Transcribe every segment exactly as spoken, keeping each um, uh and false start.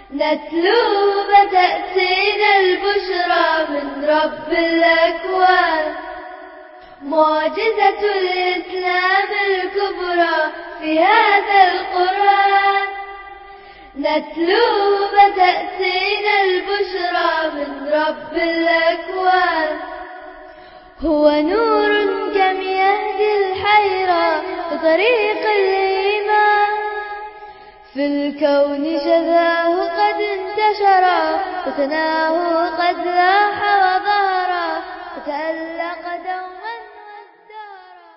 نتلو بتأتينا البشرى من رب الأكوان، معجزة الإسلام الكبرى في هذا القرآن. نتلو بتأتينا البشرى من رب الأكوان، هو نور كم يهدي الحيرة بطريق الإيمان، في الكون شذاه قد انتشرا وثناه قد لاح وظهرا وتألق دوما والدارا.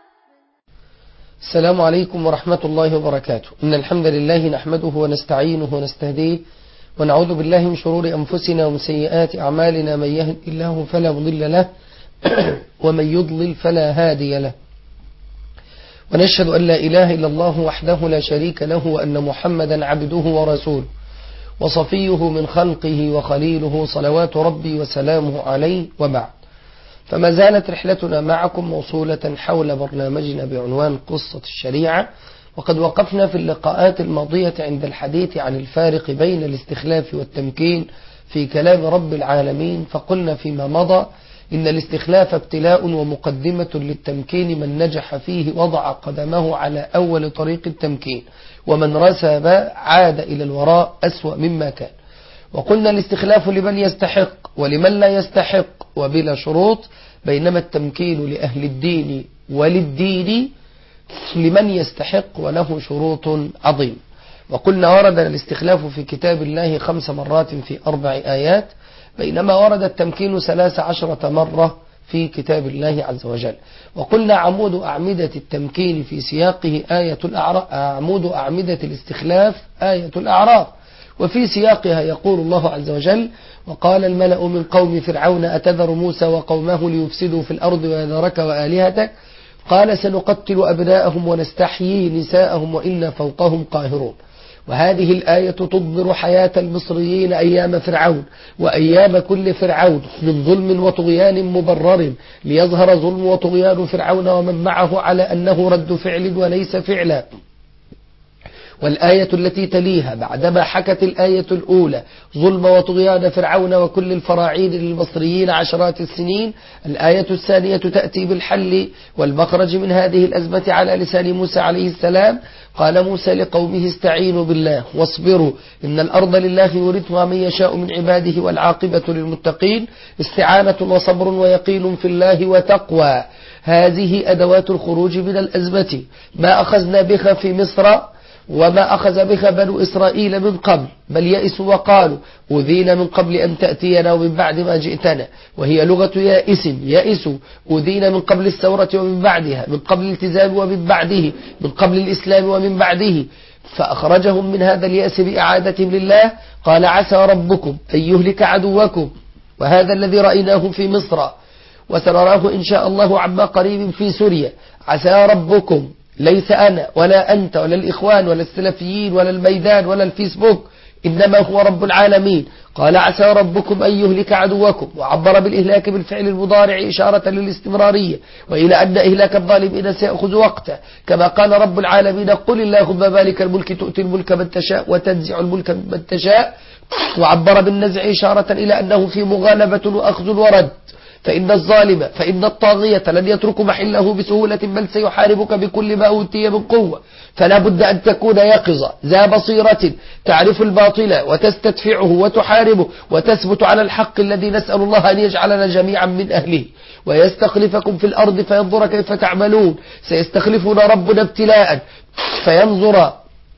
السلام عليكم ورحمة الله وبركاته. إن الحمد لله نحمده ونستعينه ونستهديه ونعوذ بالله من شرور أنفسنا ومن سيئات أعمالنا، من يهد الله فلا مضل له ومن يضلل فلا هادي له، ونشهد أن لا إله إلا الله وحده لا شريك له، وأن محمدا عبده ورسوله وصفيه من خلقه وخليله، صلوات ربي وسلامه عليه، وبعد. فما زالت رحلتنا معكم موصولة حول برنامجنا بعنوان قصة الشريعة، وقد وقفنا في اللقاءات الماضية عند الحديث عن الفارق بين الاستخلاف والتمكين في كلام رب العالمين، فقلنا فيما مضى إن الاستخلاف ابتلاء ومقدمة للتمكين، من نجح فيه وضع قدمه على أول طريق التمكين، ومن رسب عاد إلى الوراء أسوأ مما كان. وقلنا الاستخلاف لمن يستحق ولمن لا يستحق وبلا شروط، بينما التمكين لأهل الدين وللدين لمن يستحق وله شروط عظيم. وقلنا ورد الاستخلاف في كتاب الله خمس مرات في أربع آيات، بينما ورد التمكين ثلاث عشرة مرة في كتاب الله عز وجل. وقلنا عمود أعمدة التمكين في سياقه آية الأعراف، عمود أعمدة الاستخلاف آية الأعراف، وفي سياقها يقول الله عز وجل: وقال الملأ من قوم فرعون أتذر موسى وقومه ليفسدوا في الأرض ويذرك وآلهتك قال سنقتل أبناءهم ونستحيي نساءهم وإنا فوقهم قاهرون. وهذه الآية تضمر حياة المصريين أيام فرعون وأيام كل فرعون من ظلم وطغيان مبرر، ليظهر ظلم وطغيان فرعون ومن معه على أنه رد فعل وليس فعلا. والآية التي تليها بعدما حكت الآية الأولى ظلم وطغيان فرعون وكل الفراعين للمصريين عشرات السنين، الآية الثانية تأتي بالحل والمخرج من هذه الأزمة على لسان موسى عليه السلام. قال موسى لقومه: استعينوا بالله واصبروا إن الأرض لله يورثها من يشاء من عباده والعاقبة للمتقين. استعانة وصبر ويقين في الله وتقوى، هذه أدوات الخروج من الأزمة. ما أخذنا بها في مصر وما أخذ بها بنو إسرائيل من قبل، بل يئسوا وقالوا أوذينا من قبل أن تأتينا ومن بعد ما جئتنا، وهي لغة يائس، يئسوا. أوذينا من قبل الثورة ومن بعدها، من قبل الالتزام ومن بعده، من قبل الإسلام ومن بعده، فأخرجهم من هذا اليأس بإعادتهم لله. قال: عسى ربكم أن يهلك عدوكم، وهذا الذي رأيناه في مصر وسنراه إن شاء الله عما قريب في سوريا. عسى ربكم، ليس أنا ولا أنت ولا الإخوان ولا السلفيين ولا الميدان ولا الفيسبوك، إنما هو رب العالمين. قال: عسى ربكم أن يهلك عدوكم، وعبر بالإهلاك بالفعل المضارع إشارة للاستمرارية، وإلى أن إهلاك الظالمين سيأخذ وقته، كما قال رب العالمين: قل اللهم مالك الملك تؤتي الملك من تشاء وتنزع الملك من تشاء. وعبر بالنزع إشارة إلى أنه في مغالبة وأخذ ورد، فإن الظالم فإن الطاغية لن يترك محله بسهولة، بل سيحاربك بكل ما أوتي من قوة. فلا بد أن تكون يقظة ذا بصيرة تعرف الباطل وتستدفعه وتحاربه وتثبت على الحق الذي نسأل الله أن يجعلنا جميعا من أهله، ويستخلفكم في الأرض فينظر كيف تعملون. سيستخلفنا ربنا ابتلاء فينظر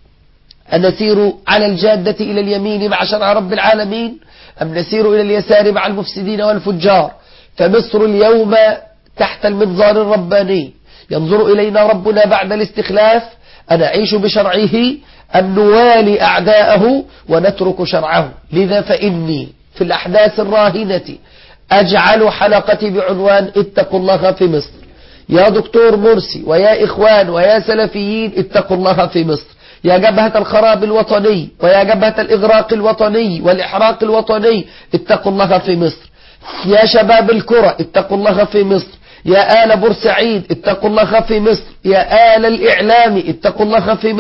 أن نسير على الجادة إلى اليمين مع شرع رب العالمين، أم نسير إلى اليسار مع المفسدين والفجار. فمصر اليوم تحت المنظار الرباني، ينظر إلينا ربنا بعد الاستخلاف أنعيش بشرعه أم نوالي أعداءه ونترك شرعه. لذا فإني في الأحداث الراهنة أجعل حلقتي بعنوان اتقوا الله في مصر. يا دكتور مرسي ويا إخوان ويا سلفيين، اتقوا الله في مصر. يا جبهة الخراب الوطني ويا جبهة الإغراق الوطني والإحراق الوطني، اتقوا الله في مصر. يا شباب الكرة، اتقوا الله في مصر. يا آل بورسعيد، اتقوا الله في مصر. يا آل الإعلام، اتقوا الله في مصر.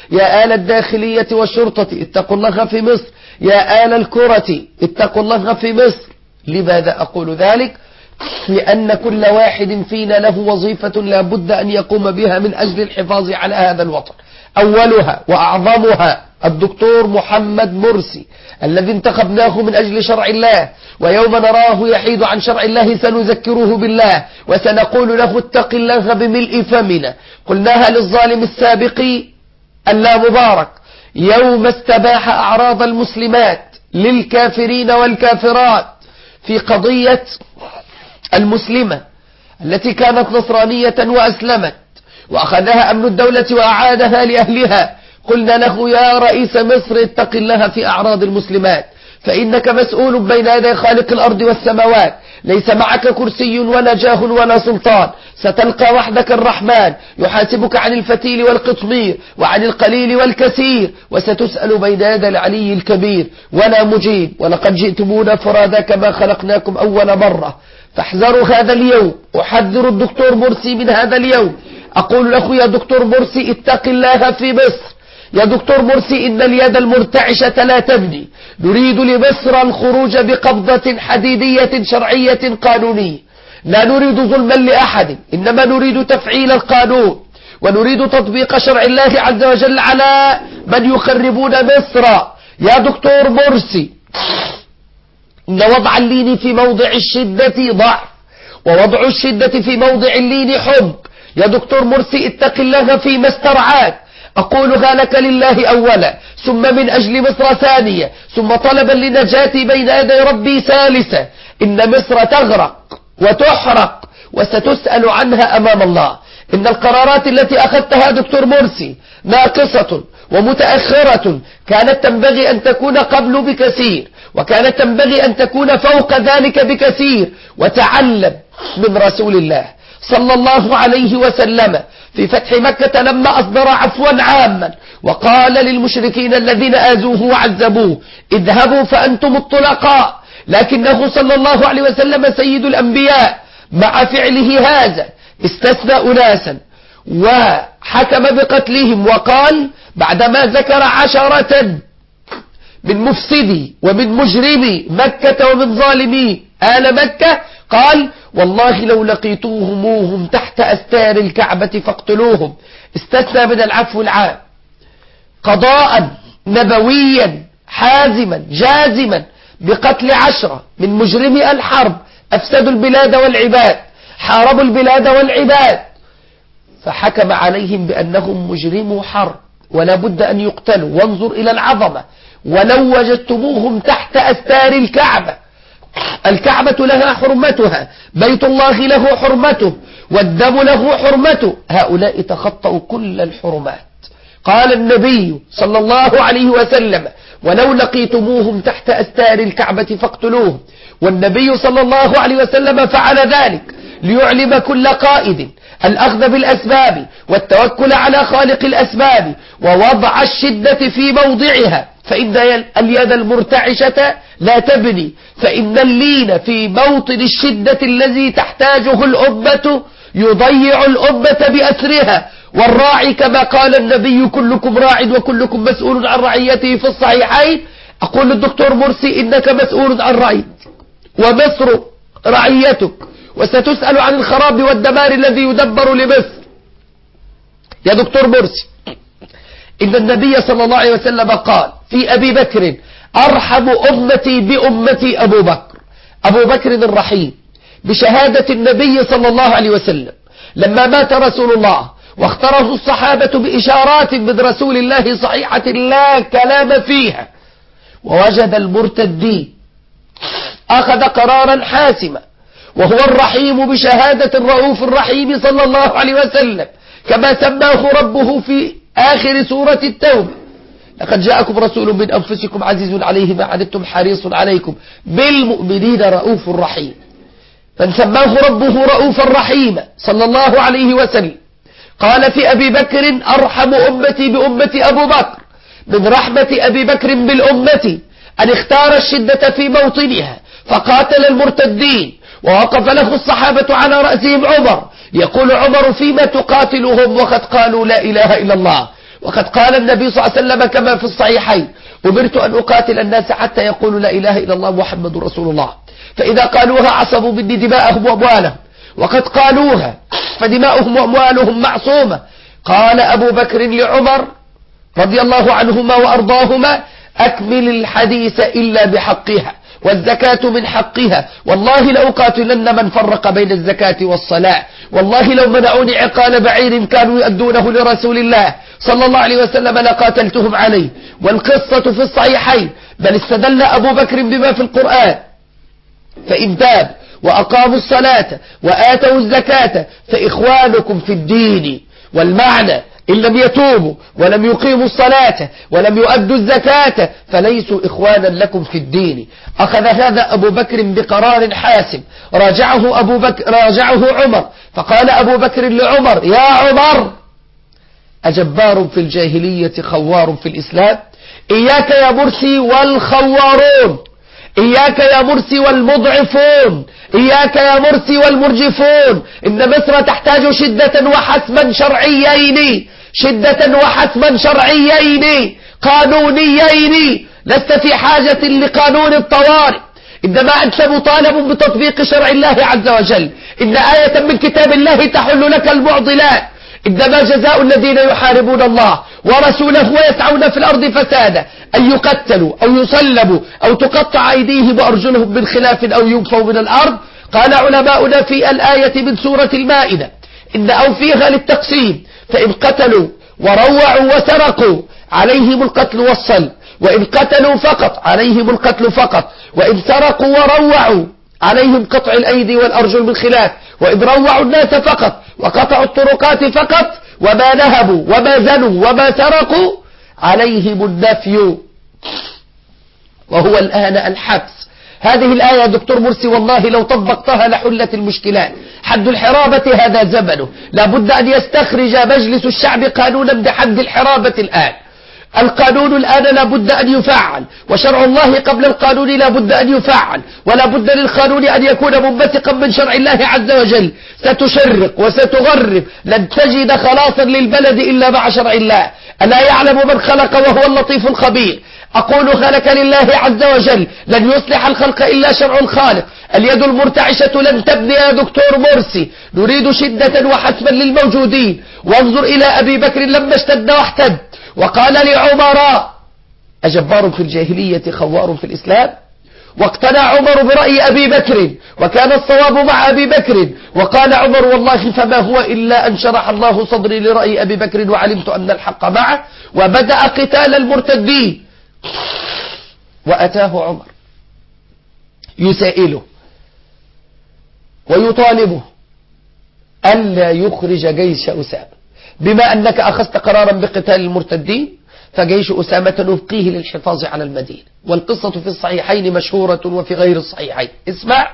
يا آل الداخلية والشرطة اتقوا الله في مصر، يا آل الكرة اتقوا الله في مصر. لماذا أقول ذلك؟ لأن كل واحد فينا له وظيفة لا بد أن يقوم بها من أجل الحفاظ على هذا الوطن. أولها وأعظمها الدكتور محمد مرسي الذي انتخبناه من أجل شرع الله، ويوم نراه يحيد عن شرع الله سنذكره بالله وسنقول له اتق الله بملء فمنا. قلناها للظالم السابق اللا مبارك يوم استباح أعراض المسلمات للكافرين والكافرات في قضية المسلمة التي كانت نصرانية وأسلمت وأخذها أمن الدولة وأعادها لأهلها. قلنا له يا رئيس مصر اتق الله في أعراض المسلمات، فإنك مسؤول بين يدي خالق الأرض والسماوات، ليس معك كرسي ولا جاه ولا سلطان، ستلقى وحدك الرحمن يحاسبك عن الفتيل والقطمير وعن القليل والكثير، وستسأل بين يدي العلي الكبير ولا مجيب. ولقد جئتمونا فرادا كما خلقناكم أول مرة، فاحذروا هذا اليوم. أحذر الدكتور مرسي من هذا اليوم، أقول له يا دكتور مرسي اتق الله في مصر. يا دكتور مرسي إن اليد المرتعشة لا تبني، نريد لمصر الخروج بقبضة حديدية شرعية قانونية، لا نريد ظلما لأحد، إنما نريد تفعيل القانون ونريد تطبيق شرع الله عز وجل على من يخربون مصر. يا دكتور مرسي إن وضع اللين في موضع الشدة ضعف، ووضع الشدة في موضع اللين حب. يا دكتور مرسي اتق الله فيما استرعاك، أقولها لك لله أولا، ثم من أجل مصر ثانية، ثم طلبا لنجاتي بين يدي ربي ثالثة. إن مصر تغرق وتحرق وستسأل عنها أمام الله. إن القرارات التي أخذتها دكتور مرسي ناقصة ومتأخرة، كانت تنبغي أن تكون قبل بكثير، وكانت تنبغي أن تكون فوق ذلك بكثير. وتعلم من رسول الله صلى الله عليه وسلم في فتح مكة لما أصدر عفوا عاما وقال للمشركين الذين آذوه وعذبوه اذهبوا فأنتم الطلقاء، لكنه صلى الله عليه وسلم سيد الأنبياء مع فعله هذا استثنى أناسا وحكم بقتلهم، وقال بعدما ذكر عشرة من مفسدي ومن مجرمي مكة ومن ظالمي آل مكة، قال والله لو لقيتوهموهم تحت أستار الكعبة فاقتلوهم. استثنى من العفو العام قضاء نبويا حازما جازما بقتل عشرة من مجرمي الحرب أفسدوا البلاد والعباد، حاربوا البلاد والعباد، فحكم عليهم بأنهم مجرموا حرب ولا بد أن يقتلوا. وانظر إلى العظمة، ولو وجدتموهم تحت أستار الكعبة. الكعبة لها حرمتها، بيت الله له حرمته، والدم له حرمته، هؤلاء تخطوا كل الحرمات. قال النبي صلى الله عليه وسلم ولو لقيتموهم تحت أستار الكعبة فاقتلوهم. والنبي صلى الله عليه وسلم فعل ذلك ليعلم كل قائد الأخذ بالأسباب والتوكل على خالق الأسباب ووضع الشدة في موضعها، فإن اليد المرتعشة لا تبني، فإن اللين في موطن الشدة الذي تحتاجه الأمة يضيع الأمة بأسرها. والراعي كما قال النبي كلكم راع وكلكم مسؤول عن رعيته في الصحيحين. أقول للدكتور مرسي إنك مسؤول عن رعيتك ومصر رعيتك، وستسأل عن الخراب والدمار الذي يدبر لمصر. يا دكتور مرسي إن النبي صلى الله عليه وسلم قال في أبي بكر أرحم أمتي بأمتي أبو بكر. أبو بكر الرحيم بشهادة النبي صلى الله عليه وسلم لما مات رسول الله واختاره الصحابة بإشارات من رسول الله صحيحة لا كلام فيها، ووجد المرتدين أخذ قرارا حاسما، وهو الرحيم بشهادة الرؤوف الرحيم صلى الله عليه وسلم كما سماه ربه في آخر سورة التوبة: لقد جاءكم رسول من أنفسكم عزيز عليه ما عنتم حريص عليكم بالمؤمنين رؤوف رحيم. من سماه ربه رؤوفا رحيما صلى الله عليه وسلم قال في أبي بكر أرحم أمتي بأمتي أبو بكر. من رحمة أبي بكر بالأمة أن اختار الشدة في موطنها فقاتل المرتدين، ووقف له الصحابة على رأسهم عمر، يقول عمر: فيما تقاتلهم وقد قالوا لا إله إلا الله؟ وقد قال النبي صلى الله عليه وسلم كما في الصحيحين: أمرت أن أقاتل الناس حتى يقولوا لا إله إلا الله محمد رسول الله، فإذا قالوها عصبوا مني دماءهم وأموالهم، وقد قالوها فدماؤهم وأموالهم معصومة. قال أبو بكر لعمر رضي الله عنهما وأرضاهما: أكمل الحديث إلا بحقها، والزكاة من حقها، والله لأقاتلن من فرق بين الزكاة والصلاة، والله لو منعوني عقال بعير كانوا يؤدونه لرسول الله صلى الله عليه وسلم لقاتلتهم عليه. والقصة في الصحيحين، بل استدل أبو بكر بما في القرآن: فإن تاب وأقاموا الصلاة وآتوا الزكاة فإخوانكم في الدين. والمعنى: إن لم يتوبوا ولم يقيموا الصلاة ولم يؤدوا الزكاة فليسوا إخوانا لكم في الدين. أخذ هذا أبو بكر بقرار حاسم، راجعه أبو بكر راجعه عمر، فقال أبو بكر لعمر: يا عمر، أجبار في الجاهلية خوار في الإسلام؟ إياك يا مرسي والخوارون، إياك يا مرسي والمضعفون، إياك يا مرسي والمرجفون. إن مصر تحتاج شدة وحسما شرعيين، شدة وحسما شرعيين قانونيين. لست في حاجة لقانون الطوارئ، إنما أنت مطالب بتطبيق شرع الله عز وجل. إن آية من كتاب الله تحل لك المعضلات. إنما جزاء الذين يحاربون الله ورسوله ويسعون في الأرض فسادا أن يقتلوا أو يصلبوا أو تقطع أيديهم وأرجلهم من خلاف أو ينفوا من الأرض. قال علماؤنا في الآية من سورة المائدة: إن أو فيها للتقسيم، فإن قتلوا وروعوا وسرقوا عليهم القتل والصلب، وإن قتلوا فقط عليهم القتل فقط، وإن سرقوا وروعوا عليهم قطع الأيدي والأرجل من خلاف، وإن روعوا الناس فقط وقطعوا الطرقات فقط وما نهبوا وما زنوا وما سرقوا عليهم النفي، وهو الآن الحبس. هذه الآية يا دكتور مرسي والله لو طبقتها لحلت المشكلات. حد الحرابة هذا زمنه، لابد أن يستخرج مجلس الشعب قانونا بحد الحرابة الآن. القانون الآن لابد أن يفعل، وشرع الله قبل القانون لابد أن يفعل، ولا بد للقانون أن يكون منبثقا من شرع الله عز وجل. ستشرق وستغرب، لن تجد خلاصا للبلد إلا مع شرع الله. ألا يعلم من خلق وهو اللطيف الخبير؟ أقول خلق لله عز وجل، لن يصلح الخلق إلا شرع الخالق. اليد المرتعشة لن تبني يا دكتور مرسي. نريد شدة وحسما للموجودين. وانظر إلى أبي بكر لما اشتد واحتد وقال لعمر: أجبار في الجاهلية خوار في الإسلام؟ واقتنع عمر برأي أبي بكر، وكان الصواب مع أبي بكر. وقال عمر: والله فما هو إلا أن شرح الله صدري لرأي أبي بكر وعلمت أن الحق معه، وبدأ قتال المرتدين. وأتاه عمر يسائله ويطالبه ألا يخرج جيش أسامة، بما أنك أخذت قرارا بقتال المرتدين فجيش أسامة نبقيه للحفاظ على المدينة. والقصة في الصحيحين مشهورة وفي غير الصحيحين. اسمع.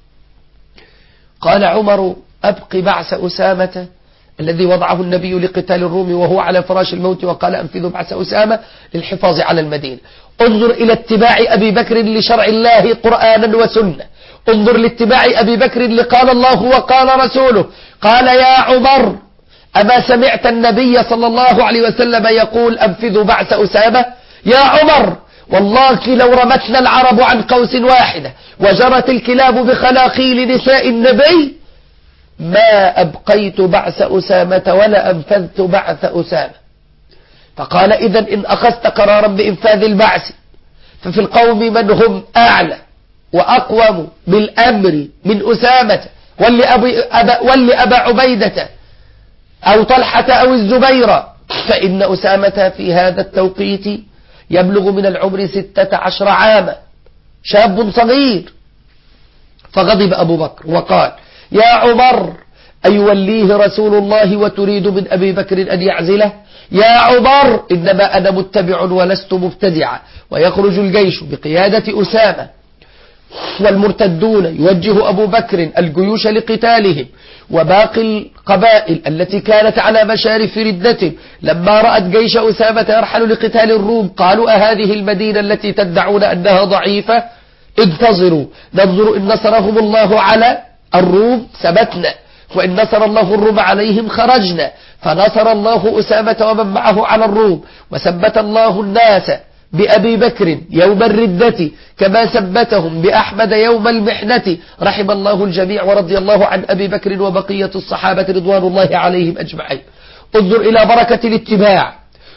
قال عمر: أبقي بعث أسامة الذي وضعه النبي لقتال الروم وهو على فراش الموت، وقال: أنفذوا بعث أسامة للحفاظ على المدينة. انظر إلى اتباع أبي بكر لشرع الله قرآنا وسنة. انظر لاتباع أبي بكر لقال الله وقال رسوله. قال: يا عمر، أما سمعت النبي صلى الله عليه وسلم يقول: أنفذوا بعث أسامة؟ يا عمر، والله لو رمتنا العرب عن قوس واحدة وجرت الكلاب بخلاقيل نساء النبي ما أبقيت بعث أسامة ولا أنفذت بعث أسامة. فقال: إذن إن أخذت قرارا بإنفاذ البعث ففي القوم من هم أعلى وأقوم بالأمر من أسامة واللي أبا عبيدة أو طلحة أو الزبير، فإن أسامة في هذا التوقيت يبلغ من العمر ستة عشر عاما، شاب صغير. فغضب أبو بكر وقال: يا عمر، أيوليه رسول الله وتريد من أبي بكر أن يعزله؟ يا عمر، إنما أنا متبع ولست مبتدعا. ويخرج الجيش بقيادة أسامة والمرتدون، يوجه أبو بكر الجيوش لقتالهم. وباقي القبائل التي كانت على مشارف ردته لما رأت جيش أسامة يرحل لقتال الروم قالوا: أهذه المدينة التي تدعون أنها ضعيفة؟ انتظروا ننظر إن نصرهم الله على الروم ثبتنا، وإن نصر الله الروم عليهم خرجنا، فنصر الله أسامة ومن معه على الروم، وثبت الله الناس بأبي بكر يوم الردة كما ثبتهم بأحمد يوم المحنة، رحم الله الجميع ورضي الله عن أبي بكر وبقية الصحابة رضوان الله عليهم أجمعين. انظر إلى بركة الاتباع.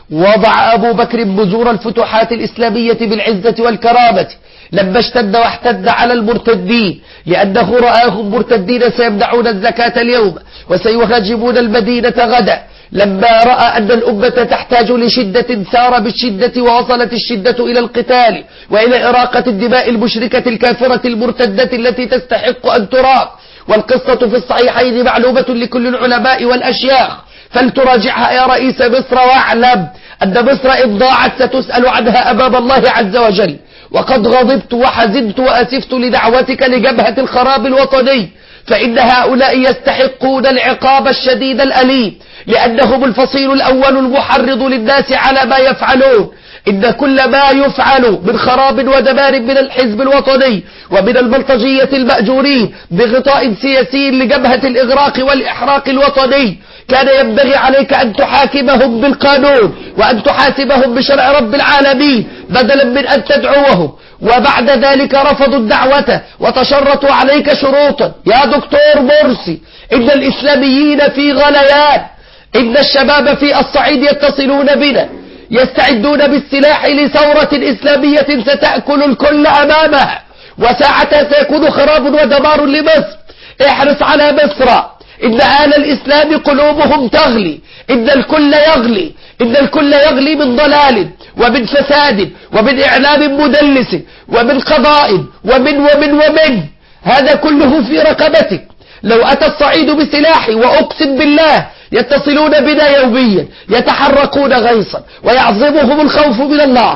وضع أبو بكر بذور الفتوحات الإسلامية بالعزة والكرامة لما اشتد واحتد على المرتدين، لأنه رآهم مرتدين سيمنعون الزكاة اليوم وسيهاجمون المدينة غدا. لما رأى أن الأمة تحتاج لشدة سار بالشدة، ووصلت الشدة إلى القتال وإلى إراقة الدماء المشركة الكافرة المرتدة التي تستحق أن تراق. والقصة في الصحيحين معلومة لكل العلماء والأشياخ، فلتراجعها يا رئيس مصر، واعلم أن مصر إن ضاعت ستسأل عنها أمام الله عز وجل. وقد غضبت وحزنت وأسفت لدعوتك لجبهة الخراب الوطني، فإن هؤلاء يستحقون العقاب الشديد الأليم، لأنهم الفصيل الأول المحرض للناس على ما يفعلون. إن كل ما يفعل من خراب ودمار من الحزب الوطني ومن البلطجية المأجورين بغطاء سياسي لجبهة الإغراق والإحراق الوطني، كان ينبغي عليك أن تحاكمهم بالقانون وأن تحاسبهم بشرع رب العالمين بدلا من أن تدعوهم. وبعد ذلك رفضوا الدعوة وتشرطوا عليك شروطا. يا دكتور مرسي، إن الإسلاميين في غليان، إن الشباب في الصعيد يتصلون بنا يستعدون بالسلاح لثورة إسلامية ستأكل الكل أمامها، وساعتها سيكون خراب ودمار لمصر. احرص على مصر، إن آل الإسلام قلوبهم تغلي، إن الكل يغلي، إن الكل يغلي من ضلال ومن فساد ومن إعلام مدلس ومن قضاء ومن ومن ومن هذا كله في رقبتك. لو أتى الصعيد بسلاحي وأقسم بالله يتصلون بنا يوميا يتحركون غيصا، ويعصمهم الخوف من الله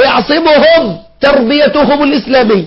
ويعصمهم تربيتهم الإسلامية،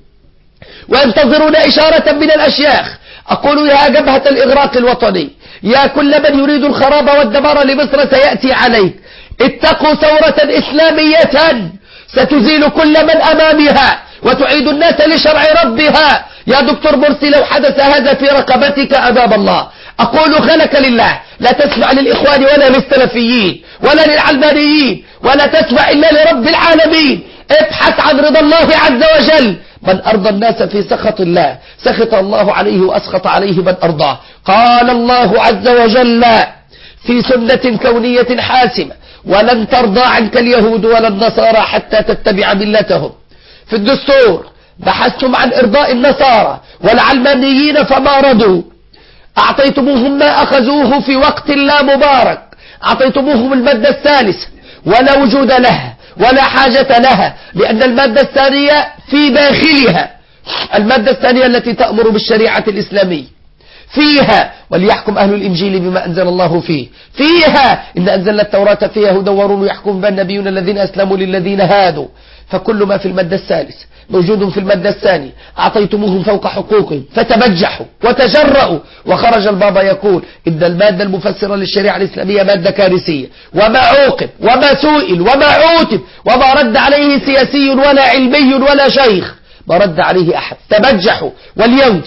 وينتظرون إشارة من الأشياخ. أقول يا جبهة الإغراق الوطني، يا كل من يريد الخراب والدمار لمصر سيأتي عليك، اتقوا ثورة إسلامية ستزيل كل من أمامها وتعيد الناس لشرع ربها. يا دكتور مرسي، لو حدث هذا في رقبتك أمام الله، أقول خلك لله، لا تسمع للإخوان ولا للسلفيين ولا للعلمانيين، ولا تسمع إلا لرب العالمين. ابحث عن رضا الله عز وجل. من أرضى الناس في سخط الله سخط الله عليه وأسخط عليه من أرضاه. قال الله عز وجل في سنة كونية حاسمة: ولن ترضى عنك اليهود ولا النصارى حتى تتبع ملتهم. في الدستور بحثتم عن إرضاء النصارى والعلمانيين فما رضوا، أعطيتموهم ما أخذوه في وقت لا مبارك، أعطيتموهم المادة الثالثة ولا وجود لها ولا حاجة لها، لأن المادة الثانية في داخلها المادة الثانية التي تأمر بالشريعة الإسلامية فيها: وليحكم أهل الإنجيل بما أنزل الله فيه، فيها إن أنزلنا التوراة فيها هدى ونور ويحكم بها النبيون الذين أسلموا للذين هادوا. فكل ما في المادة الثالثة موجود في المادة الثانية. أعطيتموهم فوق حقوقهم فتبجحوا وتجرؤوا، وخرج البابا يقول إن المادة المفسرة للشريعة الإسلامية مادة كارثية، وما عوقب وما سئل وما عوتب وما رد عليه سياسي ولا علمي ولا شيخ، ما رد عليه أحد. تبجحوا. واليوم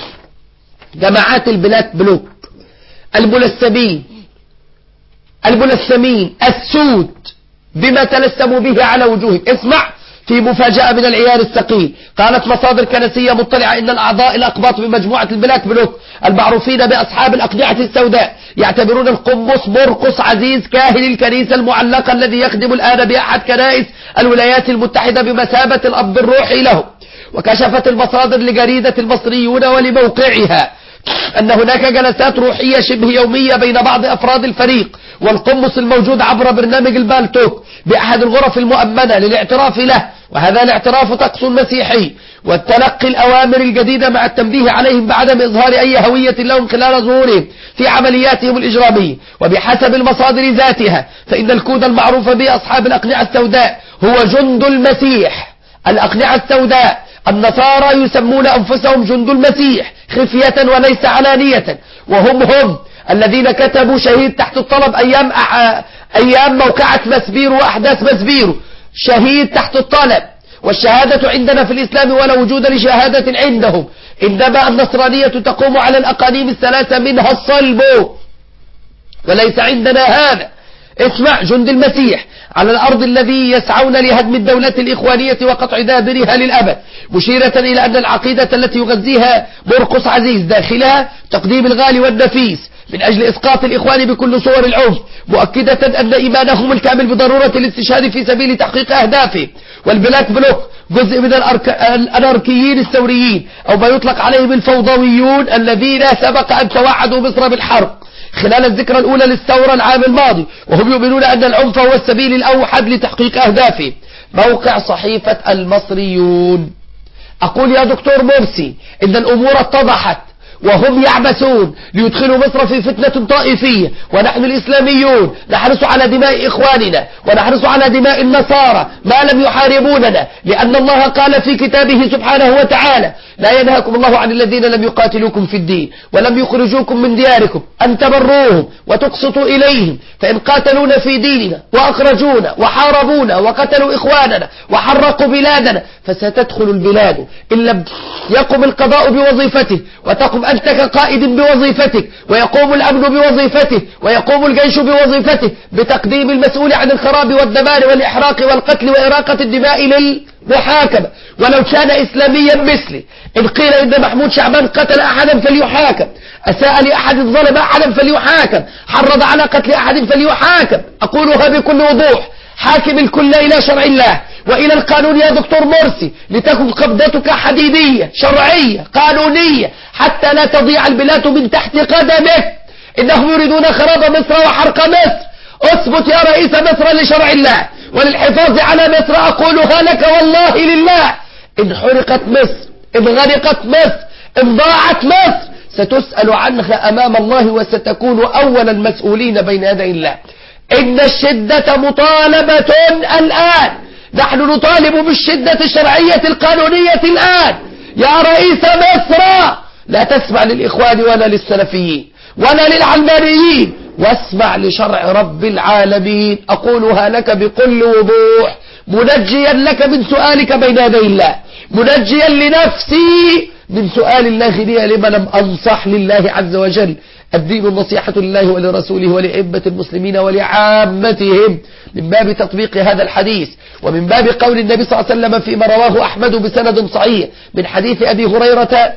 جماعات البلاك بلوك الملثمين الملثمين السود بما تلثموا به على وجوههم. اسمع في مفاجأة من العيار الثقيل. قالت مصادر كنسية مطلعة إن الأعضاء الأقباط بمجموعة البلاك بلوك المعروفين بأصحاب الأقنعة السوداء يعتبرون القمص مرقس عزيز كاهن الكنيسة المعلقة الذي يخدم الآن بأحد كنائس الولايات المتحدة بمثابة الأب الروحي له. وكشفت المصادر لجريدة المصريون ولموقعها أن هناك جلسات روحية شبه يومية بين بعض أفراد الفريق والقمص الموجود عبر برنامج البالتوك بأحد الغرف المؤمنة للاعتراف له، وهذا الاعتراف طقس مسيحي، والتلقي الأوامر الجديدة مع التنبيه عليهم بعدم إظهار أي هوية لهم خلال ظهورهم في عملياتهم الإجرامية. وبحسب المصادر ذاتها فإن الكود المعروف بأصحاب الأقنعة السوداء هو جند المسيح. الأقنعة السوداء النصارى يسمون أنفسهم جند المسيح خفية وليس علانية، وهم هم الذين كتبوا شهيد تحت الطلب أيام أيام موقعة مسبيرو وأحداث مسبيرو، شهيد تحت الطلب والشهادة عندنا في الإسلام ولا وجود لشهادة عندهم، إنما النصرانية تقوم على الأقانيم الثلاثة منها الصلب، وليس عندنا هذا. اسمع، جند المسيح على الأرض الذي يسعون لهدم الدولة الإخوانية وقطع دابرها للأبد، مشيرة إلى أن العقيدة التي يغذيها مرقس عزيز داخلها تقديم الغالي والنفيس من أجل إسقاط الإخوان بكل صور العنف، مؤكدة أن إيمانهم الكامل بضرورة الاستشهاد في سبيل تحقيق أهدافه. والبلاك بلوك جزء من الأناركيين الثوريين أو ما يطلق عليهم الفوضويون الذين سبق أن توعدوا مصر بالحرب خلال الذكرى الأولى للثورة العام الماضي، وهم يؤمنون أن العنف هو السبيل الأوحد لتحقيق أهدافه. موقع صحيفة المصريون. أقول يا دكتور مرسي إن الأمور اتضحت وهم يعبثون ليدخلوا مصر في فتنة طائفية، ونحن الإسلاميون نحرص على دماء إخواننا ونحرص على دماء النصارى ما لم يحاربوننا، لأن الله قال في كتابه سبحانه وتعالى: لا ينهاكم الله عن الذين لم يقاتلوكم في الدين ولم يخرجوكم من دياركم أن تبروهم وتقسطوا إليهم، فإن قاتلونا في ديننا وأخرجونا وحاربونا وقتلوا إخواننا وحرقوا بلادنا فستدخل البلاد إن لم يقم القضاء بوظيفته وتقم أنت كقائد بوظيفتك، ويقوم الأمن بوظيفته، ويقوم الجيش بوظيفته بتقديم المسؤول عن الخراب والدمار والإحراق والقتل وإراقة الدماء للمحاكمة. ولو كان إسلاميا مثلي، إن قيل إن محمود شعبان قتل أحدا فليحاكم، أساء لأحد ظلم أحدا فليحاكم، حرض على قتل أحد فليحاكم. أقولها بكل وضوح: حاكم الكل إلى شرع الله وإلى القانون يا دكتور مرسي، لتكن قبضتك حديدية شرعية قانونية حتى لا تضيع البلاد من تحت قدمك. إنهم يريدون خراب مصر وحرق مصر. اثبت يا رئيس مصر لشرع الله وللحفاظ على مصر. أقولها لك والله لله: إن حرقت مصر، إن غرقت مصر، إن ضاعت مصر، ستسأل عنها أمام الله وستكون أول المسؤولين بين يدي الله. إن الشدة مطالبة الآن، نحن نطالب بالشدة الشرعية القانونية الآن. يا رئيس مصر، لا تسمع للإخوان ولا للسلفيين ولا للعلمانيين، واسمع لشرع رب العالمين. أقولها لك بكل وضوح، منجيا لك من سؤالك بين يدي الله، منجيا لنفسي من سؤال الله لي لما لم أنصح لله عز وجل. الدين النصيحة لله ولرسوله ولأئمة المسلمين ولعامتهم، من باب تطبيق هذا الحديث، ومن باب قول النبي صلى الله عليه وسلم فيما رواه أحمد بسند صحيح من حديث أبي هريرة،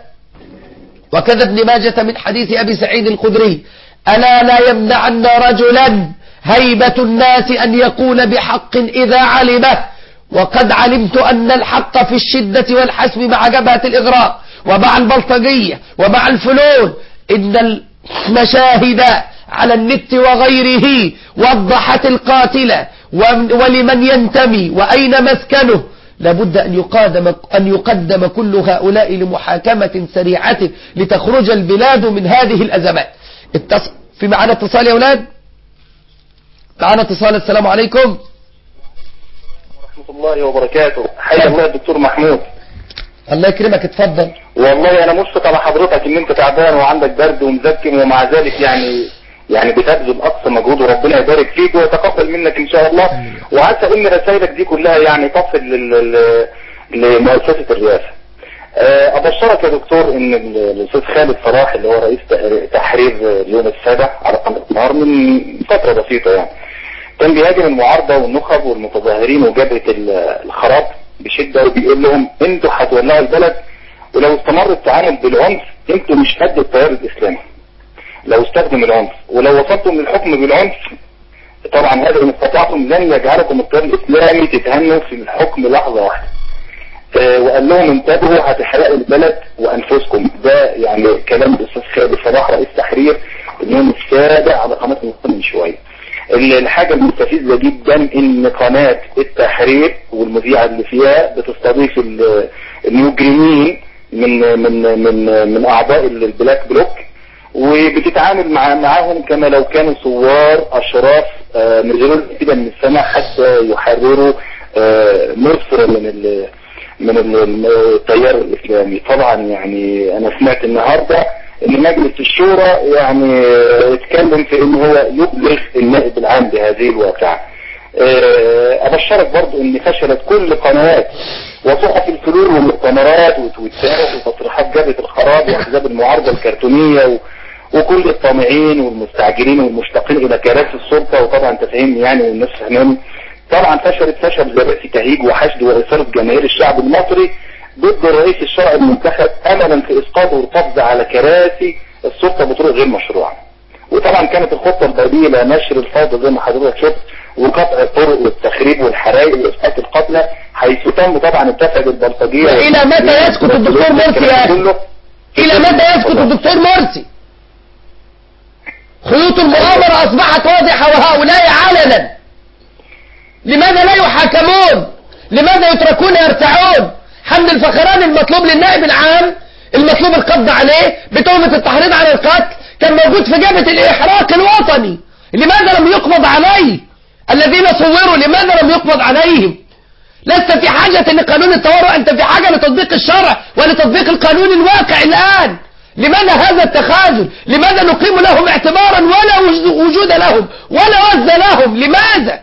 وكذا ابن ماجة من حديث أبي سعيد الخدري: ألا لا يمنعن رجلا هيبة الناس أن يقول بحق إذا علمه، وقد علمت أن الحق في الشدة والحسم مع جبهة الإغراء ومع البلطجية ومع الفلول. إن المشاهد على النت وغيره وضحت القاتلة ولمن ينتمي وأين مسكنه. لابد أن يقدم, أن يقدم كل هؤلاء لمحاكمة سريعة لتخرج البلاد من هذه الأزمات. اتص... في معنا اتصال يا أولاد، معنا اتصال. السلام عليكم ورحمة الله وبركاته. حيا الله الدكتور محمود. الله يكرمك، اتفضل. والله انا مشفق على حضرتك ان انت تعبان وعندك برد ومزكم، ومع ذلك يعني يعني بتبذل اقصى مجهود، وربنا يبارك فيك ويتقبل منك ان شاء الله. وعسى ان رسائلك دي كلها يعني تصل لمؤسسة الرئاسة. ابشرك يا دكتور ان الاستاذ خالد صلاح اللي هو رئيس تحرير اليوم السابع على قناة النهار من فترة بسيطة يعني كان بيهاجم المعارضة والنخب والمتظاهرين وجبهة الخراب بشدة، وبيقول لهم انتوا هتولعوا البلد، ولو استمر التعامل بالعنف انتوا مش قد التيار الاسلامي لو استخدم العنف، ولو وصلتم للحكم بالعنف طبعا هذا ان استطعتم لن يجعلكم التيار الاسلامي تتهنوا في الحكم لحظة واحدة. اه وقال لهم انتبهوا هتحرقوا البلد وانفسكم. ده يعني كلام الاستاذ خالد صلاح رئيس تحرير اليوم السابع على قناة النهار من شوية. الحاجة المستفزة جدا ان قناة التحرير والمذيعة اللي فيها بتستضيف المجرمين من من من من اعضاء البلاك بلوك، وبتتعامل مع معاهم كما لو كانوا ثوار اشراف نزلوا كده من السماء حتى يحرروا مصر من من التيار الاسلامي. طبعا يعني انا سمعت النهارده ان مجلس الشورى يعني اتكلم في ان هو يبلغ النائب العام بهذه الواقعة. ابشرك برضو ان فشلت كل قنوات وصحف الفلول والمؤتمرات وتويتات وتصريحات جبهة الخراب واحزاب المعارضة الكرتونية و... وكل الطامعين والمستعجلين والمشتاقين الى كراسي السلطة، وطبعا تفهمني يعني والناس فهماني، طبعا فشلت فشل ذريع في تهيج وحشد وإثارة جماهير الشعب المصري ضد الرئيس الشرعي المنتخب املا في اسقاطه والقبض على كراسي السلطة بطرق غير مشروعة. وطبعا كانت الخطة البديلة نشر الفوضى زي ما حضرتك شفت، وقطع الطرق والتخريب والحرائق واسقاط القتلى، حيث تم طبعا التفعيل البلطجية. الى متى يسكت الدكتور مرسي يا اخي؟ الى متى يسكت الدكتور مرسي؟ خيوط المؤامرة اصبحت واضحة وهؤلاء علنا. لماذا لا يحاكمون؟ لماذا يتركون يرتعون؟ حمد الفخراني المطلوب للنائب العام المطلوب القبض عليه بتهمة التحريض على القتل كان موجود في جبهة الإحراق الوطني، لماذا لم يقبض عليه؟ الذين صوروا لماذا لم يقبض عليهم؟ لست في حاجة لقانون الطوارئ، أنت في حاجة لتطبيق الشرع ولتطبيق القانون الواقع الآن. لماذا هذا التخاذل؟ لماذا نقيم لهم اعتبارا ولا وجود لهم ولا وزن لهم؟ لماذا؟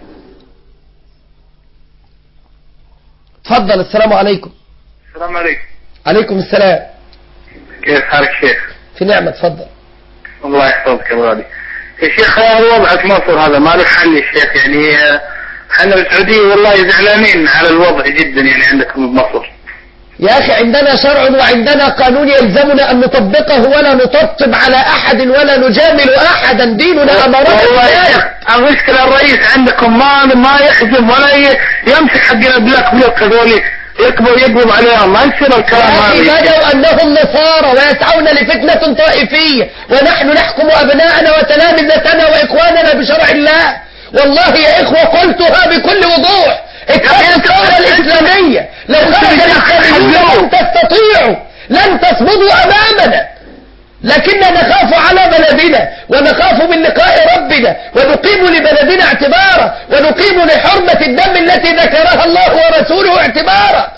تفضل. السلام عليكم. السلام عليكم. عليكم السلام. كيف حالك شيخ؟ في نعمة. تفضل. الله يحفظك يا غالي. يا شيخ الوضع في مصر هذا ما له حل يا شيخ، يعني احنا بالسعودية والله زعلانين على الوضع جدا يعني عندكم بمصر. يا أخي عندنا شرع وعندنا قانون يلزمنا أن نطبقه ولا نطبطب على أحد ولا نجامل أحدا، ديننا أمرنا بذلك. المشكلة الرئيس عندكم ما ما يحزم ولا يمسك حق البلاك بلوك هذول يكبر يقبض عليهم، ما يصير الكلام هذا. يا أخي بدوا أنهم نصارى ويسعون لفتنة طائفية، ونحن نحكم أبناءنا وتلامذتنا وإخواننا بشرع الله. والله يا إخوة قلتها بكل وضوح، اتقوا الثورة الإسلامية، لو خرج الإسلاميون لن تستطيعوا، لن تصمدوا أمامنا، لكننا نخاف على بلدنا ونخاف من لقاء ربنا ونقيم لبلدنا اعتبارا ونقيم لحرمة الدم التي ذكرها الله ورسوله اعتبارا.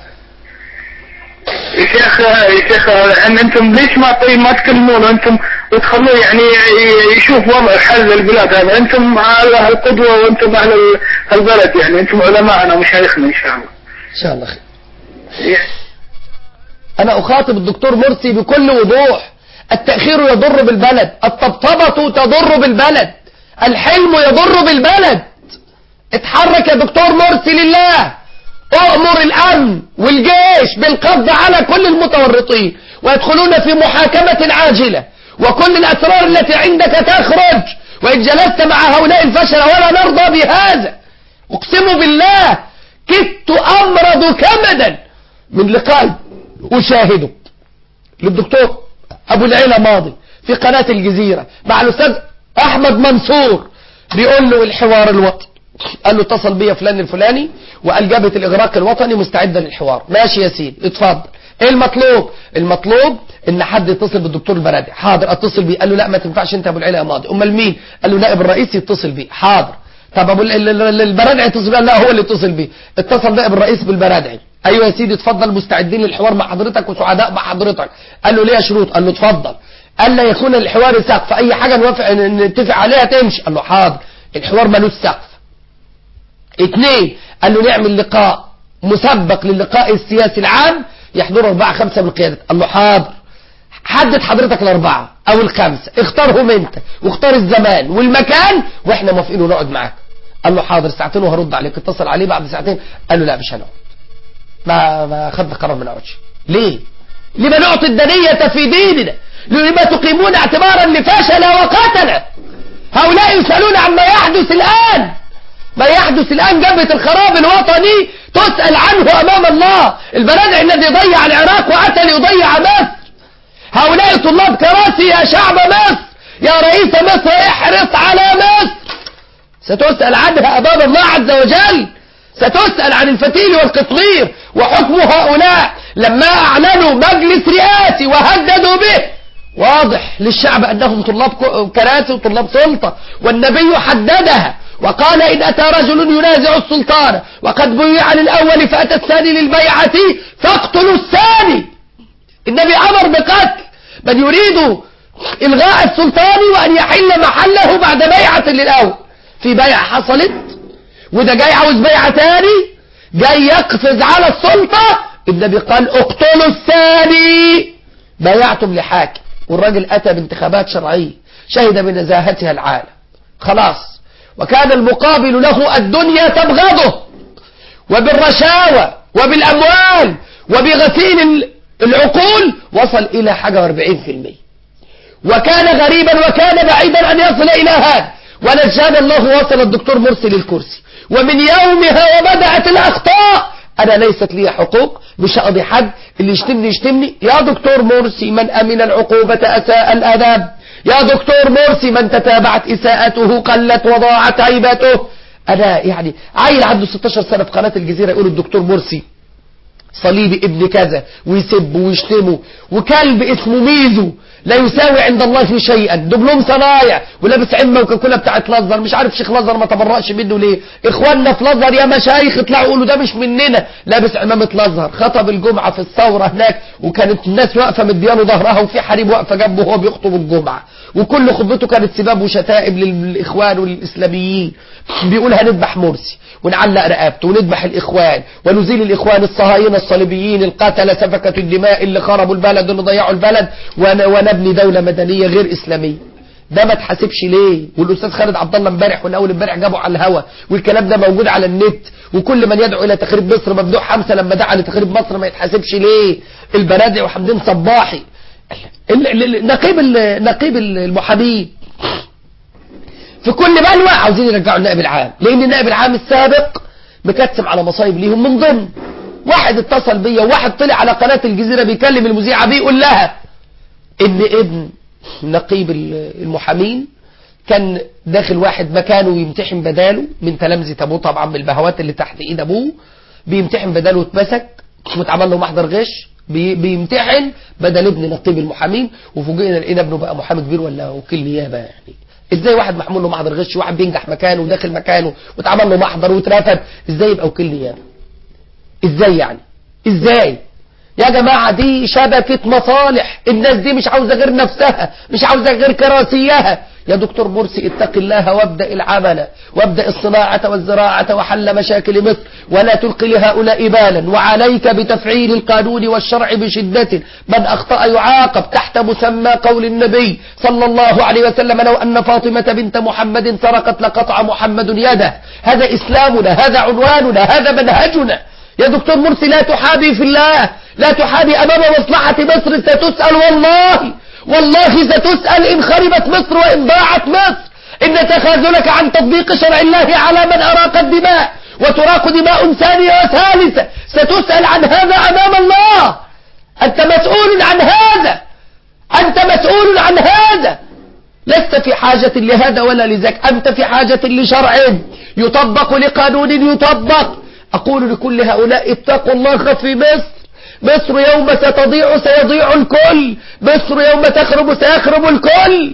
يا شيخ يا شيخ ان انتم ليش ما طيب ما تكلمون انتم وتخلوه يعني يشوف وضع حل البلاد هذا؟ انتم اهل القدوة وانتم اهل البلد، يعني انتم علماءنا ومشايخنا ان شاء الله. ان شاء الله خير. انا اخاطب الدكتور مرسي بكل وضوح، التأخير يضر بالبلد، الطبطبة تضر بالبلد، الحلم يضر بالبلد. اتحرك يا دكتور مرسي لله، أؤمر الأمن والجيش بالقبض على كل المتورطين ويدخلون في محاكمة عاجلة، وكل الأسرار التي عندك تخرج، وإن جلست مع هؤلاء الفشل ولا نرضى بهذا. أقسم بالله كدت أمرض كمدا من لقاء أشاهده للدكتور أبو العلا ماضي في قناة الجزيرة مع الأستاذ أحمد منصور، بيقول له الحوار الوطني، قال له اتصل بيا فلان الفلاني وقال جبهة الإغراق الوطني مستعدة للحوار. ماشي يا سيدي اتفضل، ايه المطلوب؟ المطلوب ان حد يتصل بالدكتور البرادعي. حاضر اتصل بيه. قال له لا ما تنفعش انت ابو العلا يا ماضي. امال مين؟ قال له نائب الرئيس يتصل بيه. حاضر. طب ابو البرادعي يتصل بيه؟ لا هو اللي يتصل بيه. اتصل نائب الرئيس بالبرادعي. ايوه يا سيدي اتفضل، مستعدين للحوار مع حضرتك وسعداء مع حضرتك. قال له ليه شروط؟ قال له اتفضل. قال لا يكون الحوار سقف، اي حاجه نوافق نتفق عليها تمشي. قال له حاضر. الحوار ملوش سقف. اثنين، قال له نعمل لقاء مسبق للقاء السياسي العام يحضر أربعة خمسة من القيادة. قال له حاضر. حدد حضرتك الأربعة أو الخمسة، اختارهم أنت واختار الزمان والمكان وإحنا موافقين ونقعد معاك. قال له حاضر ساعتين وهرد عليك. اتصل عليه بعد ساعتين قال له لا مش هنقعد، ما ما خدنا قرار ما نقعدش. ليه؟ لما نعطي الدنية في ديننا؟ لما تقيمون اعتبارا لفشل وقتل؟ هؤلاء يسألون عما يحدث الآن. ما يحدث الآن جبهة الخراب الوطني تسأل عنه أمام الله. البرادعي الذي ضيع العراق وأتى ليضيع مصر. هؤلاء طلاب كراسي يا شعب مصر، يا رئيس مصر احرص على مصر. ستسأل عنها أمام الله عز وجل، ستسأل عن الفتيل والقطمير وحكم هؤلاء لما أعلنوا مجلس رئاسي وهددوا به. واضح للشعب أنهم طلاب كراسي وطلاب سلطة، والنبي حددها وقال إن أتى رجل ينازع السلطان وقد بيع للأول فأتى الثاني للبيعة فاقتلوا الثاني. النبي أمر بقتل من يريد إلغاء السلطان وأن يحل محله بعد بيعة للأول. في بيعة حصلت وده جاي عاوز بيعة تاني، جاي يقفز على السلطة النبي قال اقتلوا الثاني. بايعتم لحاكم، والراجل أتى بانتخابات شرعية شهد بنزاهتها العالم، خلاص. وكان المقابل له الدنيا تبغضه، وبالرشاوى وبالأموال وبغسيل العقول وصل إلى حاجة واربعين في المية، وكان غريبا وكان بعيدا أن يصل إلى هذا. ونجانا الله وصل الدكتور مرسي للكرسي، ومن يومها وبدأت الأخطاء. أنا ليست لي حقوق، مش هقضي حد، اللي يشتمني يشتمني. يا دكتور مرسي من أمن العقوبة أساء الأداب، يا دكتور مرسي من تتابعت إساءته قلت وضاعت عيبته. أنا يعني عيل عنده ستاشر سنة في قناة الجزيرة يقول الدكتور مرسي صليبي ابن كذا، ويسب ويشتمه، وكلب اسمه ميزو لا يساوي عند الله شيئا، دبلوم صنايع ولابس عمه وكاكولا بتاعت لازر. مش عارف شيخ لازر ما تبرأش منه ليه؟ اخواننا في لازر يا مشايخ اطلعوا قولوا ده مش مننا، لابس عمامة لازر. خطب الجمعة في الثورة هناك، وكانت الناس واقفة مديانه ظهرها، وفي حريم واقفة جنبه وهو بيخطب الجمعة، وكل خطبته كانت سباب وشتائم للاخوان والاسلاميين. بيقول هنذبح مرسي ونعلق رقبته ونذبح الاخوان ونزيل الاخوان الصهاينة الصليبيين القتلة سفكة الدماء اللي خربوا البلد واللي ضيعوا البلد، ونبني دولة مدنية غير اسلامية. ده ما تحاسبش ليه؟ والاستاذ خالد عبد الله امبارح ولا اول امبارح جابوا على الهوا، والكلام ده موجود على النت، وكل من يدعو الى تخريب مصر ممدوح حمزة لما دعا لتخريب مصر ما يتحاسبش ليه؟ البرادعي وحمدين صباحي نقيب نقيب المحامين في كل بلوى عاوزين يرجعوا النائب العام، لان النائب العام السابق مكتم على مصايب ليهم. من ضمن واحد اتصل بيا، وواحد طلع على قناة الجزيرة بيكلم المذيعة بيقول لها ان ابن نقيب المحامين كان داخل واحد مكانه يمتحن بداله من تلامذة ابوه، طبعا من البهوات اللي تحت ايد ابوه، بيمتحن بداله واتمسك واتعمل له محضر غش، بي بيمتحن بدل ابن نقيب المحامين، وفوجئنا لقينا ابنه بقى محامي كبير ولا وكيل نيابه. يعني ازاي واحد محمول له محضر غش، واحد بينجح مكانه وداخل مكانه واتعمل له محضر واترفد، ازاي يبقى وكيل نيابه؟ ازاي يعني؟ ازاي يا جماعة؟ دي شبكة مصالح، الناس دي مش عاوزة غير نفسها، مش عاوزة غير كراسيها. يا دكتور مرسي اتق الله وابدأ العمل وابدأ الصناعة والزراعة وحل مشاكل مصر، ولا تلقي لهؤلاء بالا، وعليك بتفعيل القانون والشرع بشدة. من أخطأ يعاقب تحت مسمى قول النبي صلى الله عليه وسلم لو أن فاطمة بنت محمد سرقت لقطع محمد يده. هذا إسلامنا، هذا عنواننا، هذا منهجنا. يا دكتور مرسي لا تحابي في الله، لا تحابي أمام مصلحة مصر، ستسأل والله والله ستسأل إن خربت مصر وإن ضاعت مصر، إن تخاذلك عن تطبيق شرع الله على من أراق الدماء وتراق دماء ثانية وثالثة، ستسأل عن هذا أمام الله. أنت مسؤول عن هذا، أنت مسؤول عن هذا، لست في حاجة لهذا ولا لذاك، أنت في حاجة لشرع يطبق، لقانون يطبق. أقول لكل هؤلاء اتقوا الله في مصر. مصر يوم ستضيع سيضيع الكل، مصر يوم تخرب سيخرب الكل.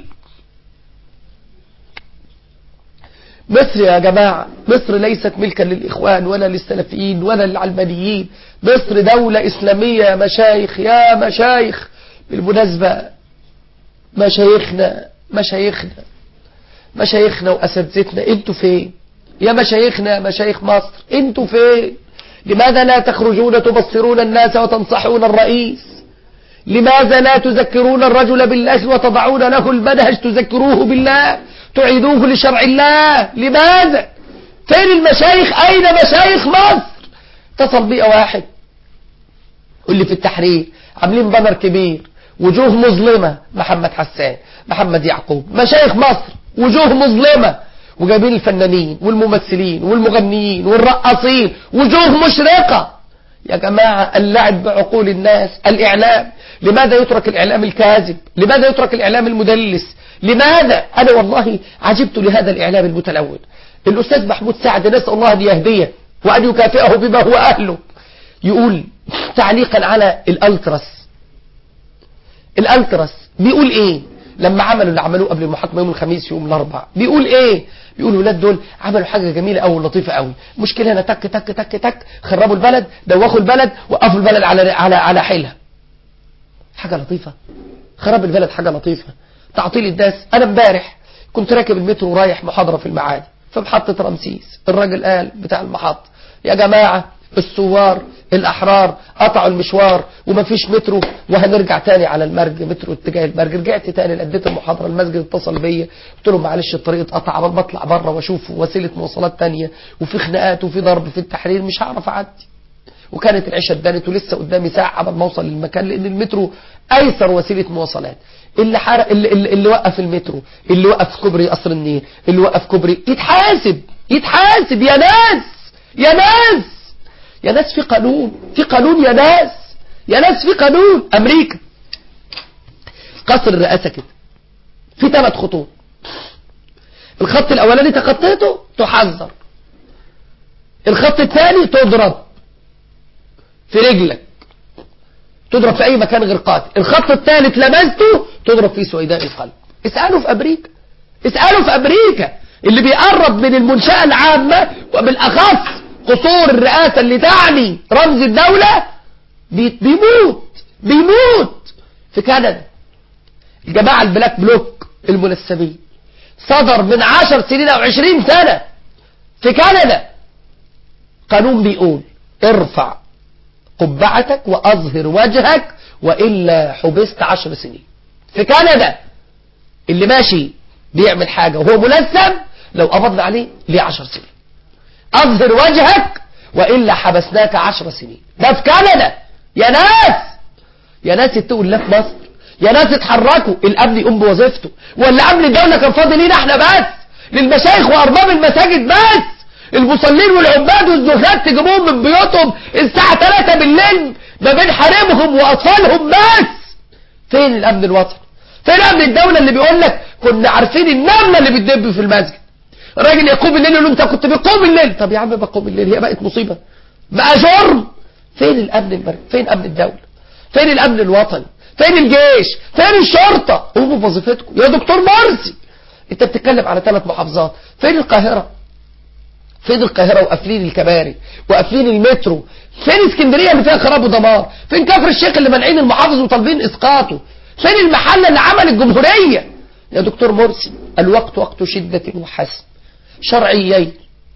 مصر يا جماعة، مصر ليست ملكا للإخوان ولا للسلفيين ولا للعلمانيين، مصر دولة إسلامية يا مشايخ، يا مشايخ. بالمناسبة مشايخنا مشايخنا مشايخنا وأساتذتنا انتوا فين؟ يا مشايخنا يا مشايخ مصر انتوا فين؟ لماذا لا تخرجون تبصرون الناس وتنصحون الرئيس؟ لماذا لا تذكرون الرجل بالله وتضعون له المنهج، تذكروه بالله، تعيدوه لشرع الله؟ لماذا؟ فين المشايخ؟ أين مشايخ مصر؟ اتصل بي واحد قل لي في التحرير عاملين بانر كبير وجوه مظلمة، محمد حسان، محمد يعقوب، مشايخ مصر وجوه مظلمة، وجايبين الفنانين والممثلين والمغنيين والرقاصين وجوه مشرقة. يا جماعة اللعب بعقول الناس، الإعلام، لماذا يترك الإعلام الكاذب؟ لماذا يترك الإعلام المدلس؟ لماذا؟ أنا والله عجبت لهذا الإعلام المتلون. الأستاذ محمود سعد نسأل الله أن يهديه وأن يكافئه بما هو أهله، يقول تعليقا على الألترس، الألترس بيقول إيه لما عملوا اللي عملوه قبل المحاكمة يوم الخميس يوم الأربعاء؟ بيقول إيه؟ بيقول الولاد دول عملوا حاجة جميلة أو لطيفة قوي، مشكلة هنا تك تك تك تك خربوا البلد، دوخوا البلد، وقفوا البلد على على على حيلها. حاجة لطيفة، خراب البلد حاجة لطيفة، تعطيل الناس. أنا امبارح كنت راكب المترو رايح محاضرة في المعادي في محطة رمسيس، الراجل قال بتاع المحطة يا جماعة الثوار الأحرار قطعوا المشوار ومفيش مترو، وهنرجع تاني على المرج، مترو اتجاه المرج. رجعت تاني اديت المحاضرة، المسجد اتصل بيا قلت لهم معلش الطريق اتقطع، عبال ما اطلع بره واشوف وسيلة مواصلات تانية، وفي خناقات وفي ضرب في التحرير مش هعرف اعدي. وكانت العشاء اتدانت ولسه قدامي ساعة قبل ما اوصل للمكان، لان المترو ايسر وسيلة مواصلات. اللي حرق اللي, اللي, اللي وقف المترو، اللي وقف كوبري قصر النيل، اللي وقف كوبري، يتحاسب يتحاسب يا ناس يا ناس يا ناس. في قانون في قانون يا ناس يا ناس في قانون. امريكا قصر الرئاسة كده في ثلاث خطوط، الخط الاولاني تخطيته تحذر، الخط الثاني تضرب في رجلك، تضرب في اي مكان غير قاتل، الخط الثالث لمسته تضرب فيه سويداء القلب. اسألوا في امريكا، اسألوا في امريكا اللي بيقرب من المنشأة العامة وبالاخص قصور الرئاسة اللي تعني رمز الدولة بيموت بيموت. في كندا الجماعة البلاك بلوك المنسبين صدر من عشر سنين او عشرين سنة في كندا قانون بيقول ارفع قبعتك واظهر وجهك والا حبست عشر سنين. في كندا اللي ماشي بيعمل حاجة وهو ملثم لو قبضنا عليه ليه عشر سنين. اظهر وجهك والا حبسناك عشر سنين. ده في كندا يا ناس يا ناس. اتقوا الله في مصر يا ناس، اتحركوا. الامن يقوم بوظيفته، ولا امن الدولة كان فاضي لينا احنا بس، للمشايخ وارباب المساجد بس، المصلين والعباد والزهاد تجيبوهم من بيوتهم الساعة ثلاثة بالليل ما بين حريمهم واطفالهم بس. فين الامن الوطني؟ فين امن الدولة اللي بيقول لك كنا عارفين النملة اللي بتدب في المسجد؟ الراجل يقوم الليل يقول له انت كنت بتقوم الليل. طب يا عم بقوم الليل، هي بقت مصيبة بقى جرم. فين الامن المركزي؟ فين امن الدولة؟ فين الامن الوطني؟ فين الجيش؟ فين الشرطة؟ قوموا بوظيفتكم يا دكتور مرسي. انت بتتكلم على ثلاث محافظات، فين القاهرة؟ فين القاهرة وقافلين الكباري وقافلين المترو؟ فين اسكندرية اللي فيها خراب ودمار؟ فين كفر الشيخ اللي مانعين المحافظ وطالبين اسقاطه؟ فين المحلة اللي عمل الجمهورية؟ يا دكتور مرسي الوقت وقت شدة وحسم شرعيين،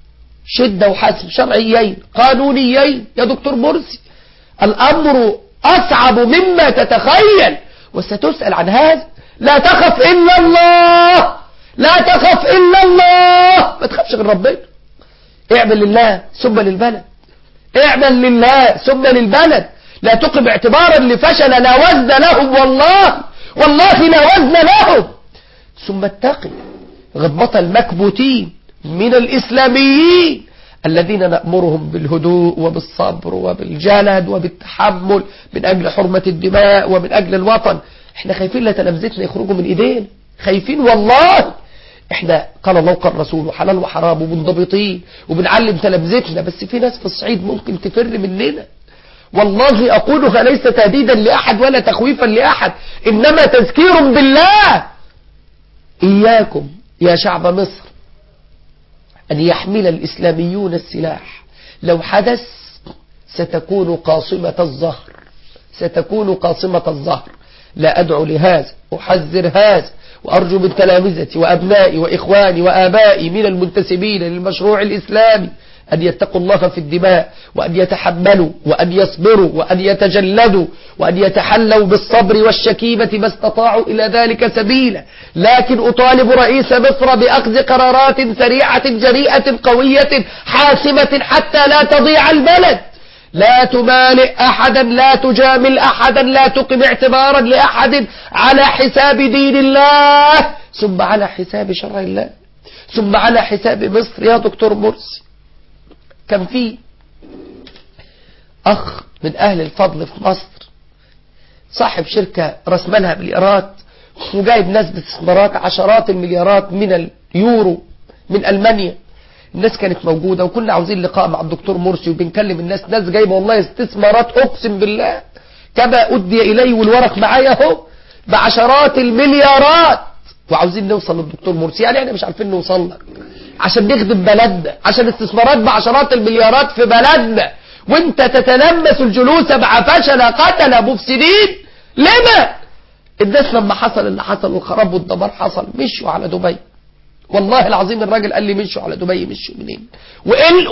شدة وحسم شرعيين قانونيين يا دكتور مرسي. الأمر أصعب مما تتخيل وستسأل عن هذا. لا تخف إلا الله، لا تخف إلا الله، ما تخافش غير ربنا. اعمل لله ثم للبلد، اعمل لله ثم للبلد. لا تقم اعتبارا لفشل لا وزن لهم، والله والله لا وزن لهم. ثم اتقي غضبة المكبوتين من الإسلاميين الذين نأمرهم بالهدوء وبالصبر وبالجلد وبالتحمل من أجل حرمة الدماء ومن أجل الوطن. احنا خايفين لا تلامذتنا يخرجوا من ايدينا، خايفين والله. احنا قال الله وقال رسول وحلال وحرام ومنضبطين وبنعلم تلامذتنا، بس في ناس في الصعيد ممكن تفر مننا. والله أقولها ليس تهديدا لأحد ولا تخويفا لأحد، إنما تذكير بالله. إياكم يا شعب مصر أن يحمل الإسلاميون السلاح. لو حدث ستكون قاصمة الظهر، ستكون قاصمة الظهر. لا أدعو لهذا، أحذر هذا، وأرجو من تلامذتي وأبنائي وإخواني وآبائي من المنتسبين للمشروع الإسلامي أن يتقوا الله في الدماء، وأن يتحملوا وأن يصبروا وأن يتجلدوا وأن يتحلوا بالصبر والشكيمة ما استطاعوا إلى ذلك سبيلا. لكن أطالب رئيس مصر بأخذ قرارات سريعة جريئة قوية حاسمة حتى لا تضيع البلد. لا تمالئ أحدا، لا تجامل أحدا، لا تقم اعتبارا لأحد على حساب دين الله، ثم على حساب شرع الله، ثم على حساب مصر. يا دكتور مرسي كان في أخ من أهل الفضل في مصر صاحب شركة رأس مالها بالإيراد وجايب ناس باستثمارات عشرات المليارات من اليورو من ألمانيا. الناس كانت موجودة وكنا عاوزين لقاء مع الدكتور مرسي وبنكلم الناس، ناس جايبة والله استثمارات أقسم بالله كما أدي إلي والورق معايا اهو بعشرات المليارات، وعاوزين نوصل للدكتور مرسي. يعني احنا مش عارفين نوصل لك عشان نخدم بلدنا، عشان استثمارات بعشرات المليارات في بلدنا، وانت تتلمس الجلوس مع فشل قتل مفسدين. لما الناس لما حصل اللي حصل والخراب والدمار حصل مشوا على دبي. والله العظيم الراجل قال لي مشوا على دبي. مشوا منين؟ وقلقوا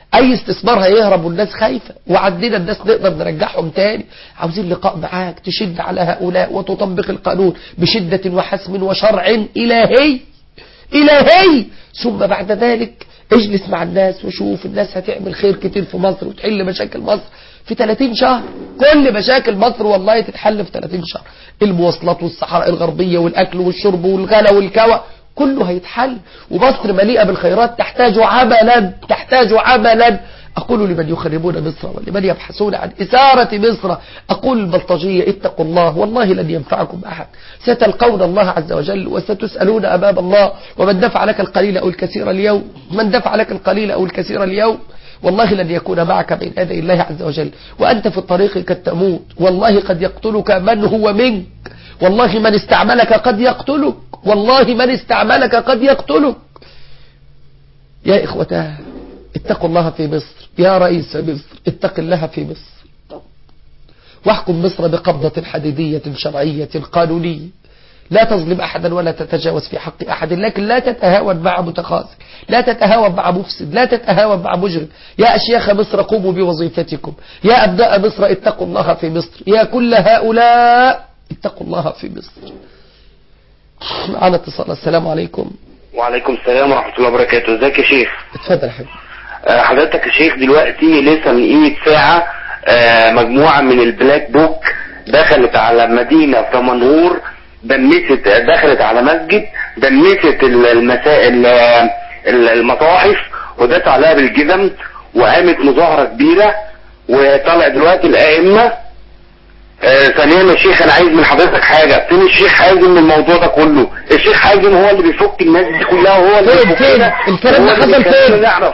اي استثمار هيهرب والناس خايفة، وعندنا الناس نقدر نرجعهم تاني. عاوزين لقاء معاك تشد على هؤلاء وتطبق القانون بشدة وحسم وشرع إلهي إلهي. ثم بعد ذلك اجلس مع الناس وشوف الناس هتعمل خير كتير في مصر وتحل مشاكل مصر في ثلاثين شهر. كل مشاكل مصر والله تتحل في ثلاثين شهر. المواصلات والصحراء الغربية والأكل والشرب والغلا والكوى كله هيتحل. ومصر مليئة بالخيرات تحتاج عملا تحتاج عملا. أقول لمن يخربون مصر ولمن يبحثون عن إثارة مصر، أقول البلطجية اتقوا الله والله لن ينفعكم أحد. ستلقون الله عز وجل وستسألون أمام الله. ومن دفع لك القليل أو الكثير اليوم من دفع لك القليل أو الكثير اليوم والله لن يكون معك بين يدي الله عز وجل. وأنت في الطريق قد تموت، والله قد يقتلك من هو منك، والله من استعملك قد يقتلك، والله من استعملك قد يقتلك. يا إخوتاه اتقوا الله في مصر. يا رئيس مصر اتق الله في مصر، واحكم مصر بقبضة حديدية شرعية قانونية، لا تظلم أحدا ولا تتجاوز في حق أحد، لكن لا تتهاون مع متخاذل، لا تتهاون مع مفسد، لا تتهاون مع مجرم. يا أشياخ مصر قوموا بوظيفتكم، يا أبناء مصر اتقوا الله في مصر، يا كل هؤلاء اتقوا الله في مصر. معنا اتصال. السلام عليكم. وعليكم السلام ورحمة الله وبركاته. ازيك يا شيخ؟ اتفضل يا حبيبي. آه حضرتك يا شيخ دلوقتي لسه من قيمة ساعة آه مجموعة من البلاك بوك دخلت على مدينة في منهور، دنست دخلت على مسجد، دنست المسائل المصاحف ودت عليها بالجزم، وقامت مظاهرة كبيرة، وطلع دلوقتي الأئمة. ثانيا آه يا شيخ انا عايز من حضرتك حاجة، فين الشيخ حازم من الموضوع ده كله؟ الشيخ حازم هو اللي بيفك الناس دي كلها، وهو اللي بيفكنا. الكلام ده حصل فين؟ نعرف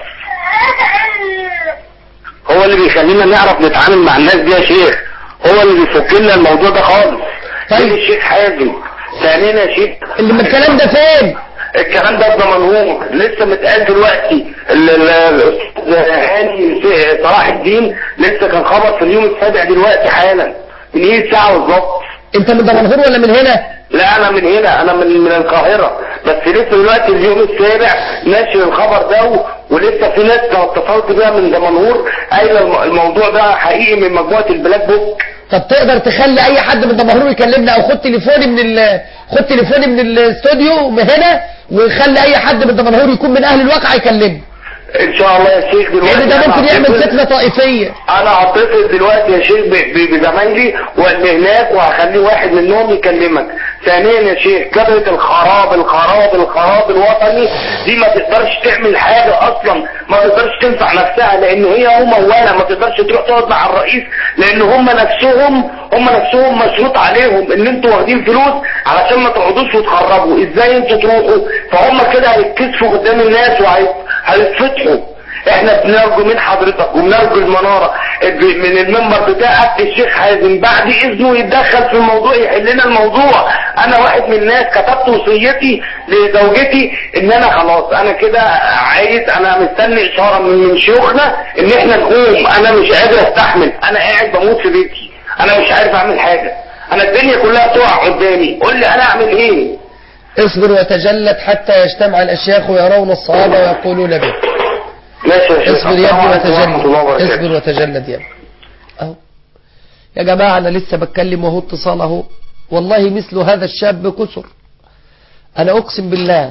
هو اللي بيخلينا نعرف نتعامل مع الناس دي يا شيخ، هو اللي بيفك لنا الموضوع ده خالص. طيب فين الشيخ حازم؟ ثانيا يا شيخ اللي من الكلام ده فين؟ الكلام ده في منهور لسه متقال دلوقتي. الاستاذ هاني صلاح الدين لسه كان خبر في اليوم السابع دلوقتي حالا من ايه ساعة بالظبط. انت من دمنهور ولا من هنا؟ لا انا من هنا، انا من من القاهرة، بس لسه دلوقتي اليوم السابع ناشر الخبر ده، ولسه في ناس اتصلت بيها من دمنهور قايله الموضوع ده حقيقي من مجموعة البلاك بوك. طب تقدر تخلي اي حد من دمنهور يكلمنا، او خد تليفوني من ال... خد تليفوني من الاستوديو من هنا، وخلي اي حد من دمنهور يكون من اهل الواقع يكلمنا ان شاء الله يا شيخ. دلوقتي لان ده ممكن يعمل فتنة طائفية. انا هتصل دلوقتي يا شيخ بزمايلي واللي هناك، وهخليه واحد منهم يكلمك. ثانيا يا شيخ كبرة الخراب الخراب الخراب الوطني دي ما تقدرش تعمل حاجة اصلا، ما تقدرش تنفع نفسها، لان هي هم اولا ما تقدرش تروح تقعد مع الرئيس، لان هم نفسهم هم نفسهم مشروط عليهم ان انتوا واخدين فلوس علشان ما تقعدوش وتخربوا. ازاي انتوا تروحوا؟ فهم كده هيتكسفوا قدام الناس وهيتفتحوا. احنا بنرجو من حضرتك وبنرجو المنارة من المنبر بتاعك الشيخ حازم بعد اذنه يتدخل في الموضوع، يحل لنا الموضوع. انا واحد من الناس كتبت وصيتي لزوجتي ان انا خلاص انا كده عايز، انا مستني اشارة من شيوخنا ان احنا نقوم. انا مش قادر استحمل، انا قاعد بموت في بيتي، انا مش عارف اعمل حاجة، انا الدنيا كلها تقع قدامي، قول لي انا اعمل ايه؟ اصبر وتجلد حتى يجتمع الاشياخ ويرون الصواب ويقولون به. اصبر يا ابني وتجلد، اصبر وتجلد يا ابني. اهو يا جماعة انا لسه بتكلم وهو اتصال اهو. والله مثل هذا الشاب كسر. انا اقسم بالله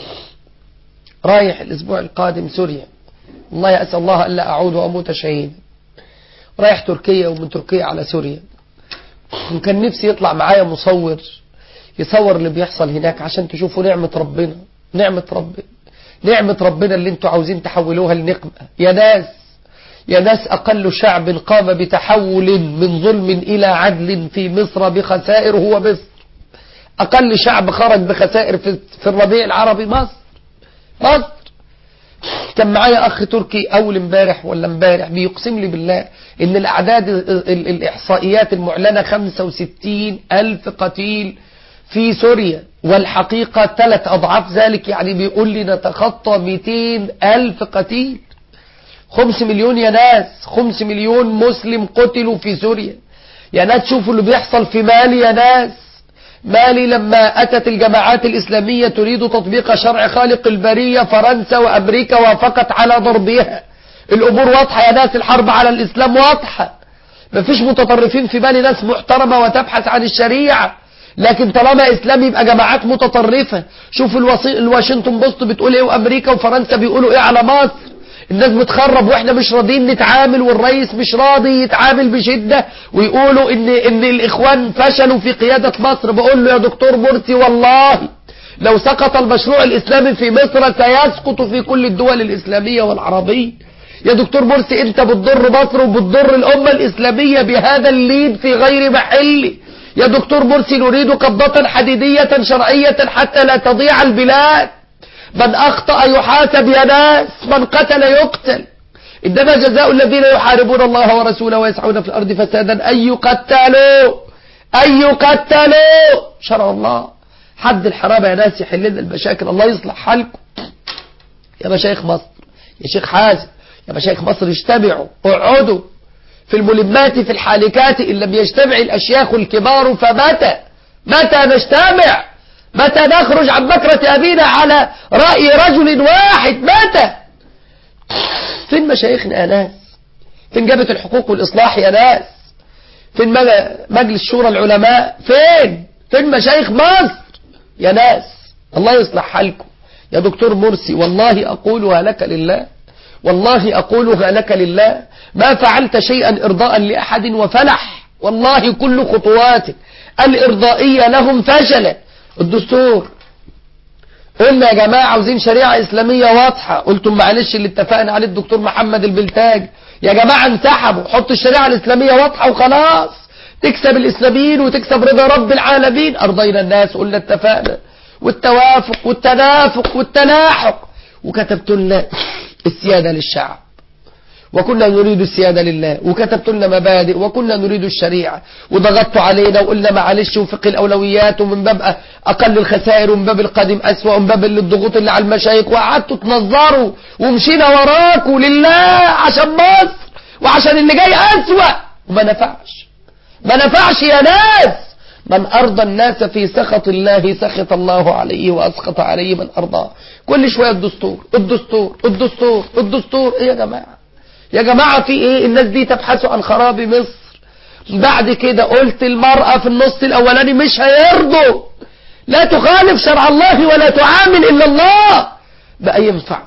رايح الاسبوع القادم سوريا، والله اسأل الله الا اعود واموت شهيدا. رايح تركيا ومن تركيا على سوريا، وكان نفسي يطلع معايا مصور يصور اللي بيحصل هناك عشان تشوفوا نعمة ربنا، نعمة ربنا، نعمة ربنا اللي انتوا عاوزين تحولوها لنقمة. يا ناس يا ناس أقل شعب قام بتحول من ظلم إلى عدل في مصر بخسائر هو مصر. أقل شعب خرج بخسائر في, في الربيع العربي مصر. مصر كان معايا أخ تركي أول امبارح ولا امبارح بيقسم لي بالله إن الأعداد الإحصائيات المعلنة خمسة وستين ألف قتيل في سوريا، والحقيقة ثلاث أضعاف ذلك، يعني بيقول لي نتخطى مئتين ألف قتيل. خمس مليون يا ناس، خمس مليون مسلم قتلوا في سوريا. يا ناس شوفوا اللي بيحصل في مالي يا ناس. مالي لما أتت الجماعات الإسلامية تريد تطبيق شرع خالق البرية، فرنسا وأمريكا وافقت على ضربها. الامور واضحة يا ناس، الحرب على الاسلام واضحة، مفيش متطرفين في بالي، ناس محترمة وتبحث عن الشريعة. لكن طالما اسلام يبقى جماعات متطرفة. شوف الوصي... الواشنطن بوست بتقول ايه، وامريكا وفرنسا بيقولوا ايه على مصر. الناس بتخرب واحنا مش راضيين نتعامل، والرئيس مش راضي يتعامل بشدة، ويقولوا ان ان الاخوان فشلوا في قيادة مصر. بقول له يا دكتور مرسي والله لو سقط المشروع الاسلامي في مصر سيسقط في كل الدول الاسلامية والعربية. يا دكتور مرسي انت بتضر مصر وبتضر الامة الاسلامية بهذا اللين في غير محله. يا دكتور مرسي نريد قبضة حديدية شرعية حتى لا تضيع البلاد. من أخطأ يحاسب يا ناس، من قتل يقتل. إنما جزاء الذين يحاربون الله ورسوله ويسعون في الأرض فسادا أن يقتلوا أن يقتلوا. شرع الله حد الحرابة يا ناس يحل لنا المشاكل. الله يصلح حالكم يا مشايخ مصر، يا شيخ حازم، يا مشايخ مصر اجتمعوا، اقعدوا في الملمات في الحالكات. إن لم يجتمع الأشياخ الكبار فمتى متى نجتمع؟ متى نخرج عن بكرة أبينا على رأي رجل واحد؟ متى؟ فين مشايخنا يا ناس؟ فين جبهة الحقوق والإصلاح يا ناس؟ فين مجلس شورى العلماء؟ فين فين مشايخ مصر يا ناس؟ الله يصلح حالكم يا دكتور مرسي. والله أقولها لك لله، والله أقولها لك لله، ما فعلت شيئا إرضاء لأحد وفلح. والله كل خطواتك الإرضائية لهم فشلت. الدستور قلنا يا جماعة عاوزين شريعة إسلامية واضحة، قلتم معلش اللي اتفقنا عليه الدكتور محمد البلتاج. يا جماعة انسحبوا، حطوا الشريعة الإسلامية واضحة وخلاص، تكسب الإسلاميين وتكسب رضا رب العالمين. أرضينا الناس، قلنا اتفقنا، والتوافق والتنافق والتلاحق، وكتبت لنا السيادة للشعب وكنا نريد السيادة لله، وكتبت لنا مبادئ وكنا نريد الشريعة، وضغطتوا علينا وقلنا معلش وفقه الأولويات، ومن باب أقل الخسائر ومن باب القادم أسوأ ومن باب الضغوط اللي على المشايخ، وقعدتوا تنظروا ومشينا وراكوا لله عشان مصر وعشان اللي جاي أسوأ، وما نفعش ما نفعش يا ناس. من أرضى الناس في سخط الله سخط الله عليه وأسخط عليه من أرضاه. كل شوية الدستور الدستور الدستور الدستور. إيه يا جماعة يا جماعة في ايه؟ الناس دي تبحث عن خراب مصر. بعد كده قلت المرأة في النص الاولاني مش هيرضوا، لا تخالف شرع الله ولا تعامل الا الله. بقى ينفع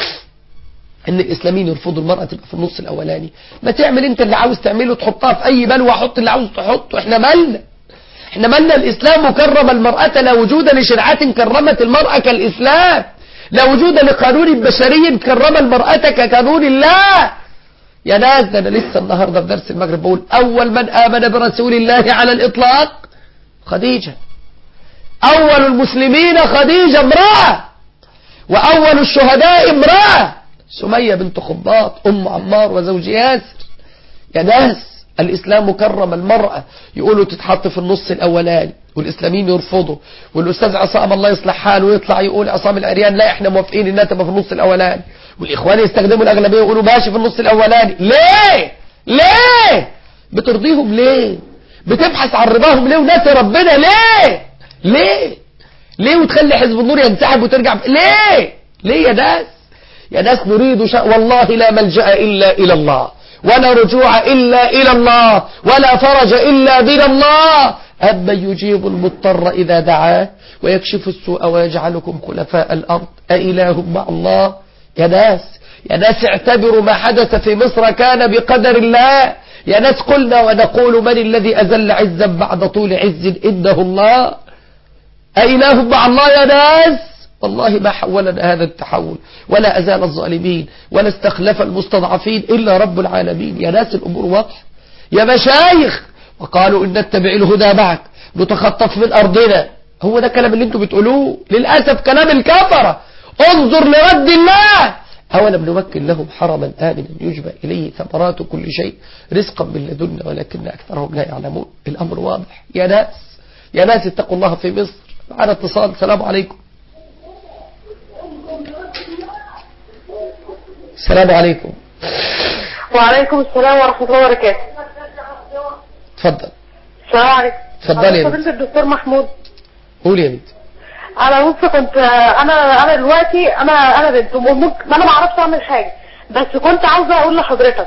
ان الاسلاميين يرفضوا المرأة تبقى في النص الاولاني؟ ما تعمل انت اللي عاوز تعمله، تحطها في اي بلوى، حط اللي عاوز تحطه. احنا مالنا احنا مالنا الاسلام كرم المرأة، لا وجود لشرعات كرمت المرأة كالاسلام، لا وجود لقانون بشري كرم المرأة كقانون الله. يا ناس ده انا لسه النهاردة في درس المغرب بقول اول من امن برسول الله على الاطلاق خديجة، اول المسلمين خديجة امرأة، واول الشهداء امرأة سمية بنت خباط ام عمار وزوج ياسر. يا ناس الاسلام كرم المرأة، يقولوا تتحط في النص الاولاني والاسلاميين يرفضوا، والاستاذ عصام الله يصلح حاله يطلع يقول عصام العريان لا احنا موافقين انها تبقى في النص الاولاني، والاخوان يستخدموا الاغلبيه ويقولوا ماشي في النص الاولاني. ليه ليه بترضيهم؟ ليه بتبحث عن رضاهم؟ ليه وناس ربنا؟ ليه ليه ليه وتخلي حزب النور ينسحب وترجع؟ ليه ليه يا ناس يا ناس نريد شا... والله لا ملجأ الا الى الله، ولا رجوع الا الى الله، ولا فرج الا من الله. أمن يجيب المضطر إذا دعاه ويكشف السوء ويجعلكم خلفاء الأرض أإله مع الله؟ يا ناس يا ناس اعتبروا ما حدث في مصر كان بقدر الله. يا ناس قلنا ونقول من الذي أزل عزا بعد طول عز؟ إنه الله. أإله مع الله يا ناس؟ والله ما حولنا هذا التحول ولا أزال الظالمين ولا استخلف المستضعفين إلا رب العالمين. يا ناس الأمور واضحة يا مشايخ. وقالوا إن نتبع الهدى معك نتخطف من أرضنا. هو ده الكلام اللي انتم بتقولوه للأسف، كلام الكفرة. انظر لرد الله. أولم نمكن لهم حرما آمنا يجبى إليه ثمرات كل شيء رزقا من لدنا ولكن أكثرهم لا يعلمون. الأمر واضح يا ناس يا ناس اتقوا الله في مصر. معنا اتصال. السلام عليكم. السلام عليكم. وعليكم السلام ورحمة الله وبركاته. اتفضل. السلام عليكم. اتفضلي يا بنت. فضيلة الدكتور محمود. قولي يا بنت. انا بص كنت انا انا دلوقتي انا انا بنت ممكن انا ما اعرفش اعمل حاجه، بس كنت عاوزة اقول لحضرتك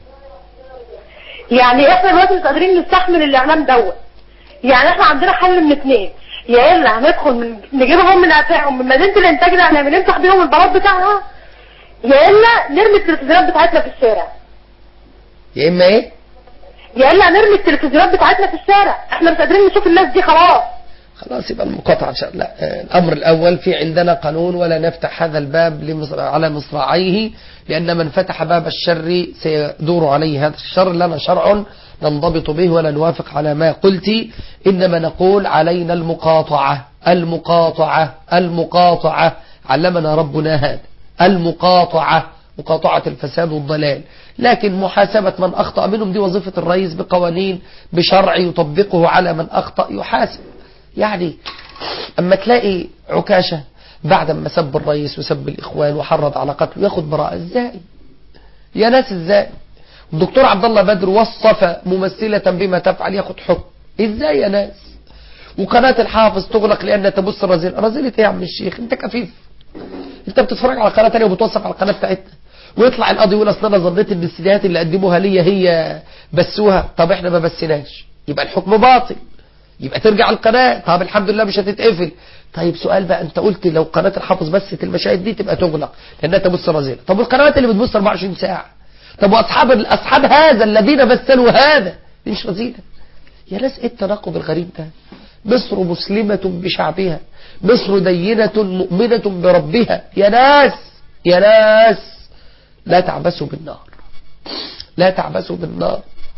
يعني احنا دلوقتي مش قادرين نستحمل الاعلام دوت. يعني احنا عندنا حل من اتنين، يا الا هندخل من نجيبهم من قفاهم من مدينة الانتاج الاعلامي نمسح بيهم البلاط بتاعها، يا الا نرمي التلفزيونات بتاعتنا في الشارع. يا اما ايه؟ يا الا نرمي التلفزيونات بتاعتنا في الشارع، احنا مش قادرين نشوف الناس دي خلاص. خلاص يبقى المقاطعة ان شاء الله. الامر الاول في عندنا قانون ولا نفتح هذا الباب لمصر على مصراعيه، لان من فتح باب الشر سيدور عليه هذا الشر. لنا شرع ننضبط به ولا نوافق على ما قلت، انما نقول علينا المقاطعة المقاطعة المقاطعة، علمنا ربنا هذا، المقاطعة، مقاطعة الفساد والضلال. لكن محاسبة من أخطأ منهم دي وظيفة الرئيس بقوانين بشرع يطبقه على من أخطأ يحاسب. يعني أما تلاقي عكاشة بعد ما سب الرئيس وسب الإخوان وحرض على قتله ياخد براءة، ازاي يا ناس ازاي؟ الدكتور عبد الله بدر وصف ممثلة بما تفعل ياخد حكم، ازاي يا ناس؟ وقناة الحافظ تغلق لأن تبص الرذيلة. رذيلة ايه يا عم الشيخ؟ انت كفيف، انت بتتفرج على قناة تانية وبتوصف على القناة بتاعتنا، ويطلع القاضي يقول اصل انا ظنيت ان السيديهات اللي قدموها لي هي بسوها. طب احنا ما بسناش، يبقى الحكم باطل، يبقى ترجع القناة. طب الحمد لله مش هتتقفل. طيب سؤال بقى، انت قلت لو قناة الحافظ بست المشاهد دي تبقى تغلق لانها تبص رذيلة. طب والقنوات اللي بتبص أربعة وعشرين ساعة؟ طب واصحاب اصحاب هذا الذين مثلوا هذا، دي مش رذيلة؟ يا ناس ايه التناقض الغريب ده؟ مصر مسلمة بشعبها، مصر دينة مؤمنة بربها. يا ناس يا ناس لا تعبسوا بالنار، لا تعبسوا بالنار،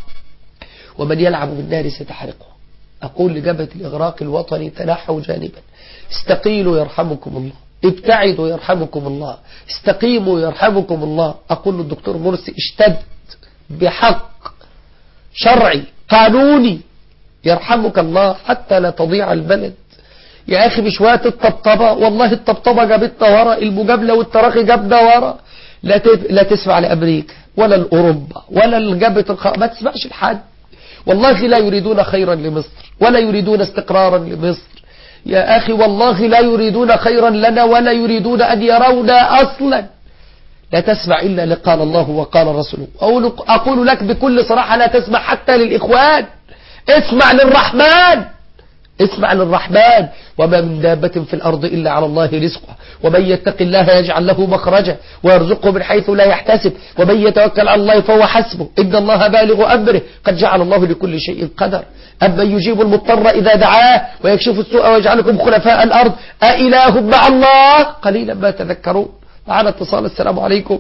ومن يلعب بالنار ستحرقه. أقول لجبهة الإغراق الوطني تنحوا جانبا، استقيلوا يرحمكم الله، ابتعدوا يرحمكم الله، استقيموا يرحمكم الله. أقول للدكتور مرسي اشتد بحق شرعي قانوني يرحمك الله حتى لا تضيع البلد. يا أخي مش وقت الطبطبة، والله الطبطبة جابتنا ورا، المجابلة والتراخي جابنا ورا. لا لا تسمع لأمريكا ولا لأوروبا ولا لجبهة الخ... ما تسمعش لحد. والله لا يريدون خيرا لمصر ولا يريدون استقرارا لمصر يا أخي، والله لا يريدون خيرا لنا ولا يريدون أن يرونا أصلا. لا تسمع إلا لقال الله وقال رسوله. أقول لك بكل صراحة لا تسمع حتى للإخوان، اسمع للرحمن، اسمع للرحمن. وما من دابة في الأرض إلا على الله رزقها، ومن يتق الله يجعل له مخرجا ويرزقه من حيث لا يحتسب، ومن يتوكل على الله فهو حسبه، إن الله بالغ أمره، قد جعل الله لكل شيء قدر. أما يجيب المضطر إذا دعاه ويكشف السوء ويجعلكم خلفاء الأرض أإله مع الله قليلا ما تذكرون. معنا اتصال. السلام عليكم.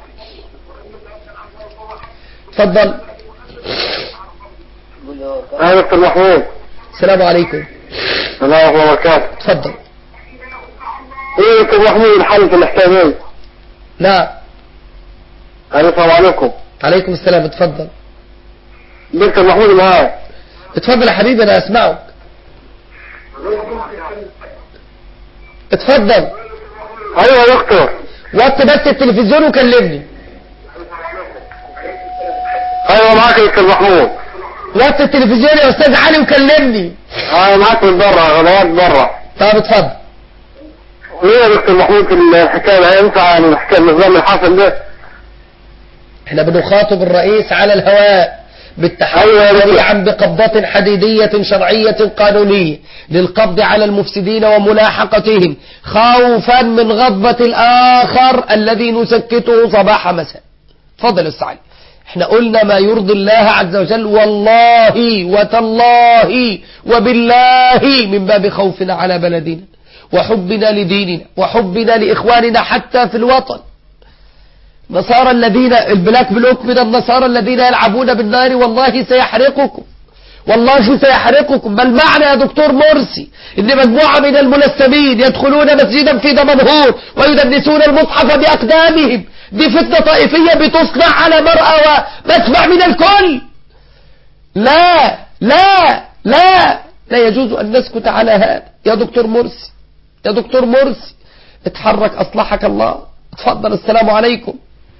تفضل. أهلا دكتور محمود. السلام عليكم. السلام عليكم ورحمة الله وبركاته. تفضل. ايه دكتور محمود الحل في الاحتمال؟ لا. السلام عليكم. عليكم السلام. اتفضل دكتور محمود معاك. اتفضل يا حبيبي انا اسمعك. اتفضل. ايوه يا دكتور. وطي بس التلفزيون وكلمني. ايوه معاك يا دكتور محمود. وطي التلفزيون يا استاذ علي وكلمني. اه معاك من بره، غلوات بره. طب اتفضل. ايه يا دكتور محمود الحكايه هينفع نحكي النظام الحاصل ده؟ احنا بنخاطب الرئيس على الهواء بالتحرك سريعا بقبضة حديدية شرعية قانونية للقبض على المفسدين وملاحقتهم خوفا من غضبة الآخر الذي نسكته صباح مساء. تفضل يا استاذ علي. احنا قلنا ما يرضي الله عز وجل، والله وتالله وبالله من باب خوفنا على بلدنا وحبنا لديننا وحبنا لإخواننا حتى في الوطن. نصارى الذين البلاك بلوك من النصارى الذين يلعبون بالنار والله سيحرقكم، والله سيحرقكم. ما المعنى يا دكتور مرسي ان مجموعة من الملثمين يدخلون مسجدا في دمنهور ويدنسون المصحف بأقدامهم؟ دي فتنة طائفية بتصنع على مرأى ومسمع من الكل. لا لا لا لا يجوز أن نسكت على هذا يا دكتور مرسي، يا دكتور مرسي اتحرك أصلحك الله. اتفضل. السلام عليكم.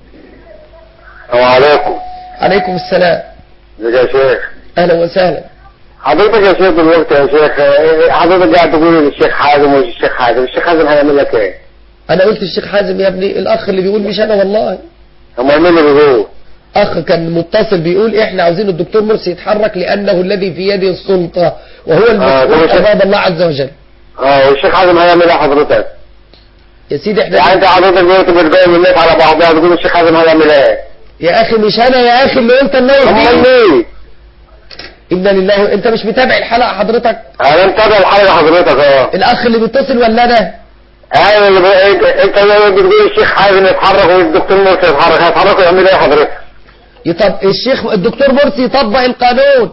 وعليكم. عليكم السلام. ازيك يا شيخ؟ أهلا وسهلا. حضرتك يا شيخ دلوقتي يا شيخ حضرتك قاعد تقول للشيخ حازم والشيخ حازم، الشيخ حازم هيعمل لك ايه؟ أنا قلت الشيخ حازم يا ابني؟ الأخ اللي بيقول مش أنا والله. امال مين اللي بيقول؟ اخ كان متصل بيقول احنا عاوزين الدكتور مرسي يتحرك لانه الذي في يده السلطة وهو المسؤول امام الله عز وجل. اه والشيخ حازم هيعمل ايه حضرتك؟ يا سيدي احنا يعني انت حضرتك دلوقتي بتقيم الناس على بعضها بتقول الشيخ حازم هيعمل ايه؟ يا اخي مش انا يا اخي اللي قلت الناس دي. امال مين؟ إنا لله. انت مش متابع الحلقة حضرتك؟ انا متابع الحلقة حضرتك. اه الاخ اللي بيتصل ولا انا؟ ايوه اللي بقى انت اللي بتقول الشيخ حازم يتحرك والدكتور مرسي يتحرك، هيتحركوا يعملوا ايه حضرتك؟ يطب... الشيخ الدكتور مرسي يطبق القانون.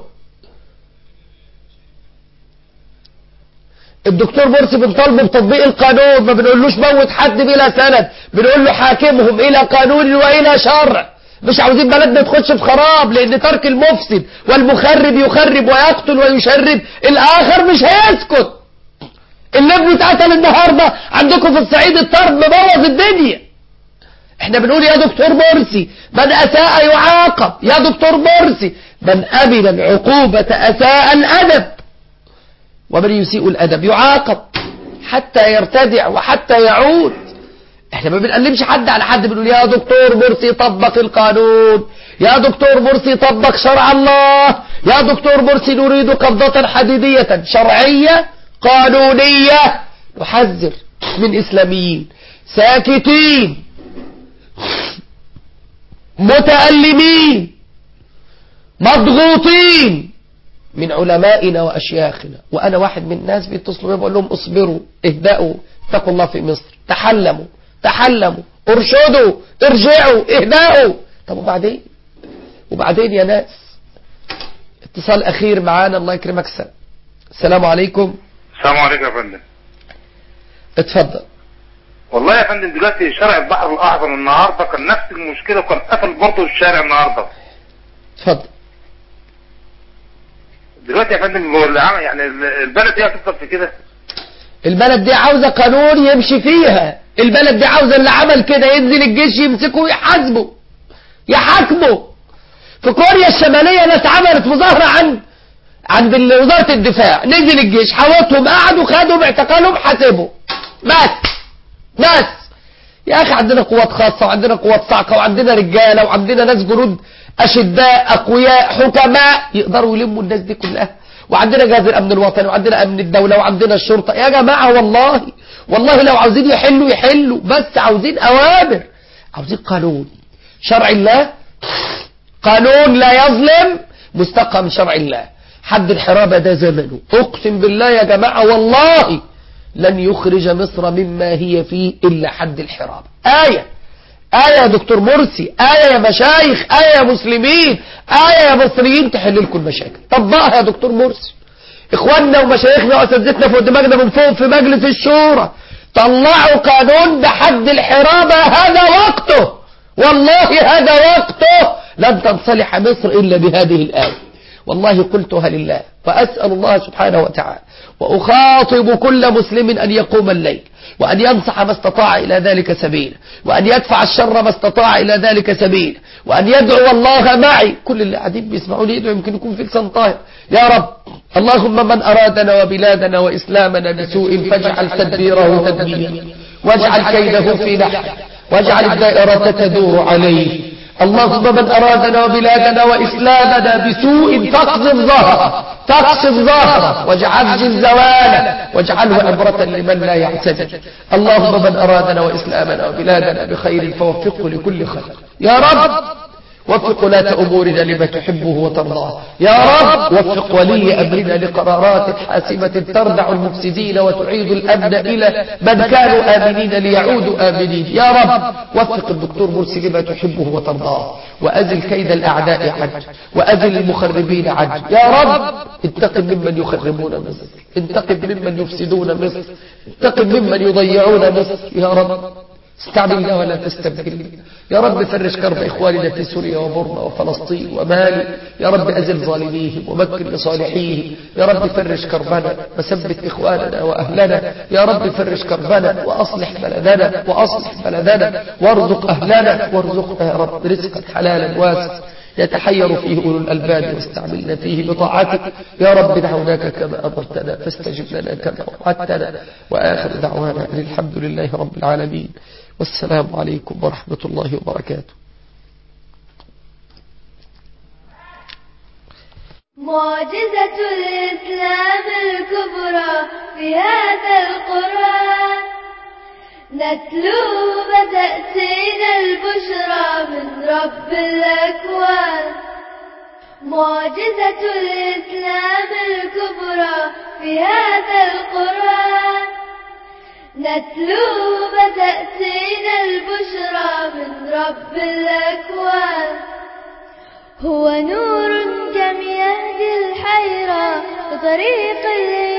الدكتور مرسي بنطالبه بتطبيق القانون، ما بنقولوش موت حد بلا سند، بنقول له حاكمهم الى قانون والى شرع. مش عاوزين بلدنا تخش في خراب، لان ترك المفسد والمخرب يخرب ويقتل ويشرب، الاخر مش هيسكت. اللي ابنه اتقتل النهارده عندكم في الصعيد الطرد مبوظ الدنيا. احنا بنقول يا دكتور مرسي من اساء يعاقب، يا دكتور مرسي من قبل العقوبة اساء الادب، ومن يسيء الادب يعاقب حتى يرتدع وحتى يعود. احنا ما بنقلبش حد على حد، بنقول يا دكتور مرسي طبق القانون، يا دكتور مرسي طبق شرع الله، يا دكتور مرسي نريد قبضة حديدية شرعية قانونية. نحذر من اسلاميين ساكتين متألمين مضغوطين من علمائنا وأشياخنا. وأنا واحد من الناس بيتصلوا بي بقول لهم اصبروا اهدأوا اتقوا الله في مصر، تحلموا تحلموا ارشدوا ارجعوا اهدأوا. طب وبعدين وبعدين يا ناس؟ اتصال أخير معانا، الله يكرمك. سلام. السلام عليكم. السلام عليكم يا فندم. اتفضل. والله يا فندم دلوقتي شارع البحر الأعظم النهارده كان نفس المشكلة، وكان قفل برضه الشارع النهارده. اتفضل. دلوقتي يا فندم يعني البلد دي هتفضل في كده؟ البلد دي عاوزة قانون يمشي فيها، البلد دي عاوزة اللي عمل كده ينزل الجيش يمسكه ويحاسبه يحاكمه. في كوريا الشمالية ناس عملت مظاهرة عند عند وزارة الدفاع، نزل الجيش حوطهم قعدوا خدوا باعتقالهم حاسبوا بس بس. يا اخي عندنا قوات خاصة وعندنا قوات صاعقة وعندنا رجالة وعندنا ناس جنود اشداء اقوياء حكماء يقدروا يلموا الناس دي كلها، وعندنا جهاز الامن الوطني وعندنا امن الدولة وعندنا الشرطة. يا جماعة والله والله لو عاوزين يحلوا يحلوا، بس عاوزين اوامر، عاوزين قانون شرع الله، قانون لا يظلم مستقى من شرع الله. حد الحرابة ده زمنه، اقسم بالله يا جماعة والله لن يخرج مصر مما هي فيه إلا حد الحرابة. آية آية يا دكتور مرسي، آية يا مشايخ، آية يا مسلمين، آية يا مصريين تحل لكم المشاكل. طبقها يا دكتور مرسي. إخواننا ومشايخنا وأساتذتنا فوق دماغنا من فوق في مجلس الشورى طلعوا قانون بحد الحرابة، هذا وقته والله هذا وقته. لن تنصلح مصر إلا بهذه الآية. والله قلتها لله، وأسأل الله سبحانه وتعالى وأخاطب كل مسلم أن يقوم الليل وأن ينصح ما استطاع إلى ذلك سبيل، وأن يدفع الشر ما استطاع إلى ذلك سبيل، وأن يدعو الله معي. كل اللي قاعدين بيسمعوني يدعو، يمكن يكون في لسان طاهر. يا رب اللهم من أرادنا وبلادنا وإسلامنا بسوء فاجعل تدبيره تدميرا، واجعل كيده في نحره، واجعل الدائرة تدور عليه. اللهم من أرادنا وبلادنا وإسلامنا بسوء فاقذف ظهره فاقصف ظهره واجعل زواله واجعله عبرة لمن لا يعتذر. اللهم من أرادنا وإسلامنا وبلادنا بخير فوفقه لكل خير. يا رب وفق ولاة أمورنا لما تحبه وترضاه. يا رب وفق ولي أمرنا لقرارات حاسمة تردع المفسدين وتعيد الأمن إلى من كانوا آمنين ليعودوا آمنين. يا رب وفق الدكتور مرسي لما تحبه وترضاه، وأزل كيد الأعداء عنه، وأزل المخربين عنه. يا رب انتقم ممن يخربون مصر، انتقم ممن يفسدون مصر، انتقم ممن يضيعون مصر. يا رب استعملنا ولا تستبدلنا. يا رب فرج كرب إخواننا في سوريا وبورما وفلسطين ومالي. يا رب أزل ظالميهم ومكن لصالحيهم. يا رب فرج كربنا وثبت إخواننا وأهلنا. يا رب فرج كربنا وأصلح بلدنا وأصلح بلدنا وارزق أهلنا وارزقنا يا رب رزقا حلالا واسعا يتحير فيه أولو الألباب، واستعملنا فيه بطاعتك. يا رب دعوناك كما أمرتنا فاستجب لنا كما وعدتنا. وآخر دعوانا الحمد لله رب العالمين، والسلام عليكم ورحمة الله وبركاته. معجزة الإسلام الكبرى في هذا القرآن، نتلو فتأتينا البشرى من رب الأكوان. معجزة الإسلام الكبرى في هذا القرآن، نتلو فتأتينا البشرى من رب الأكوان. هو نور كم يهدي الحيرة بطريق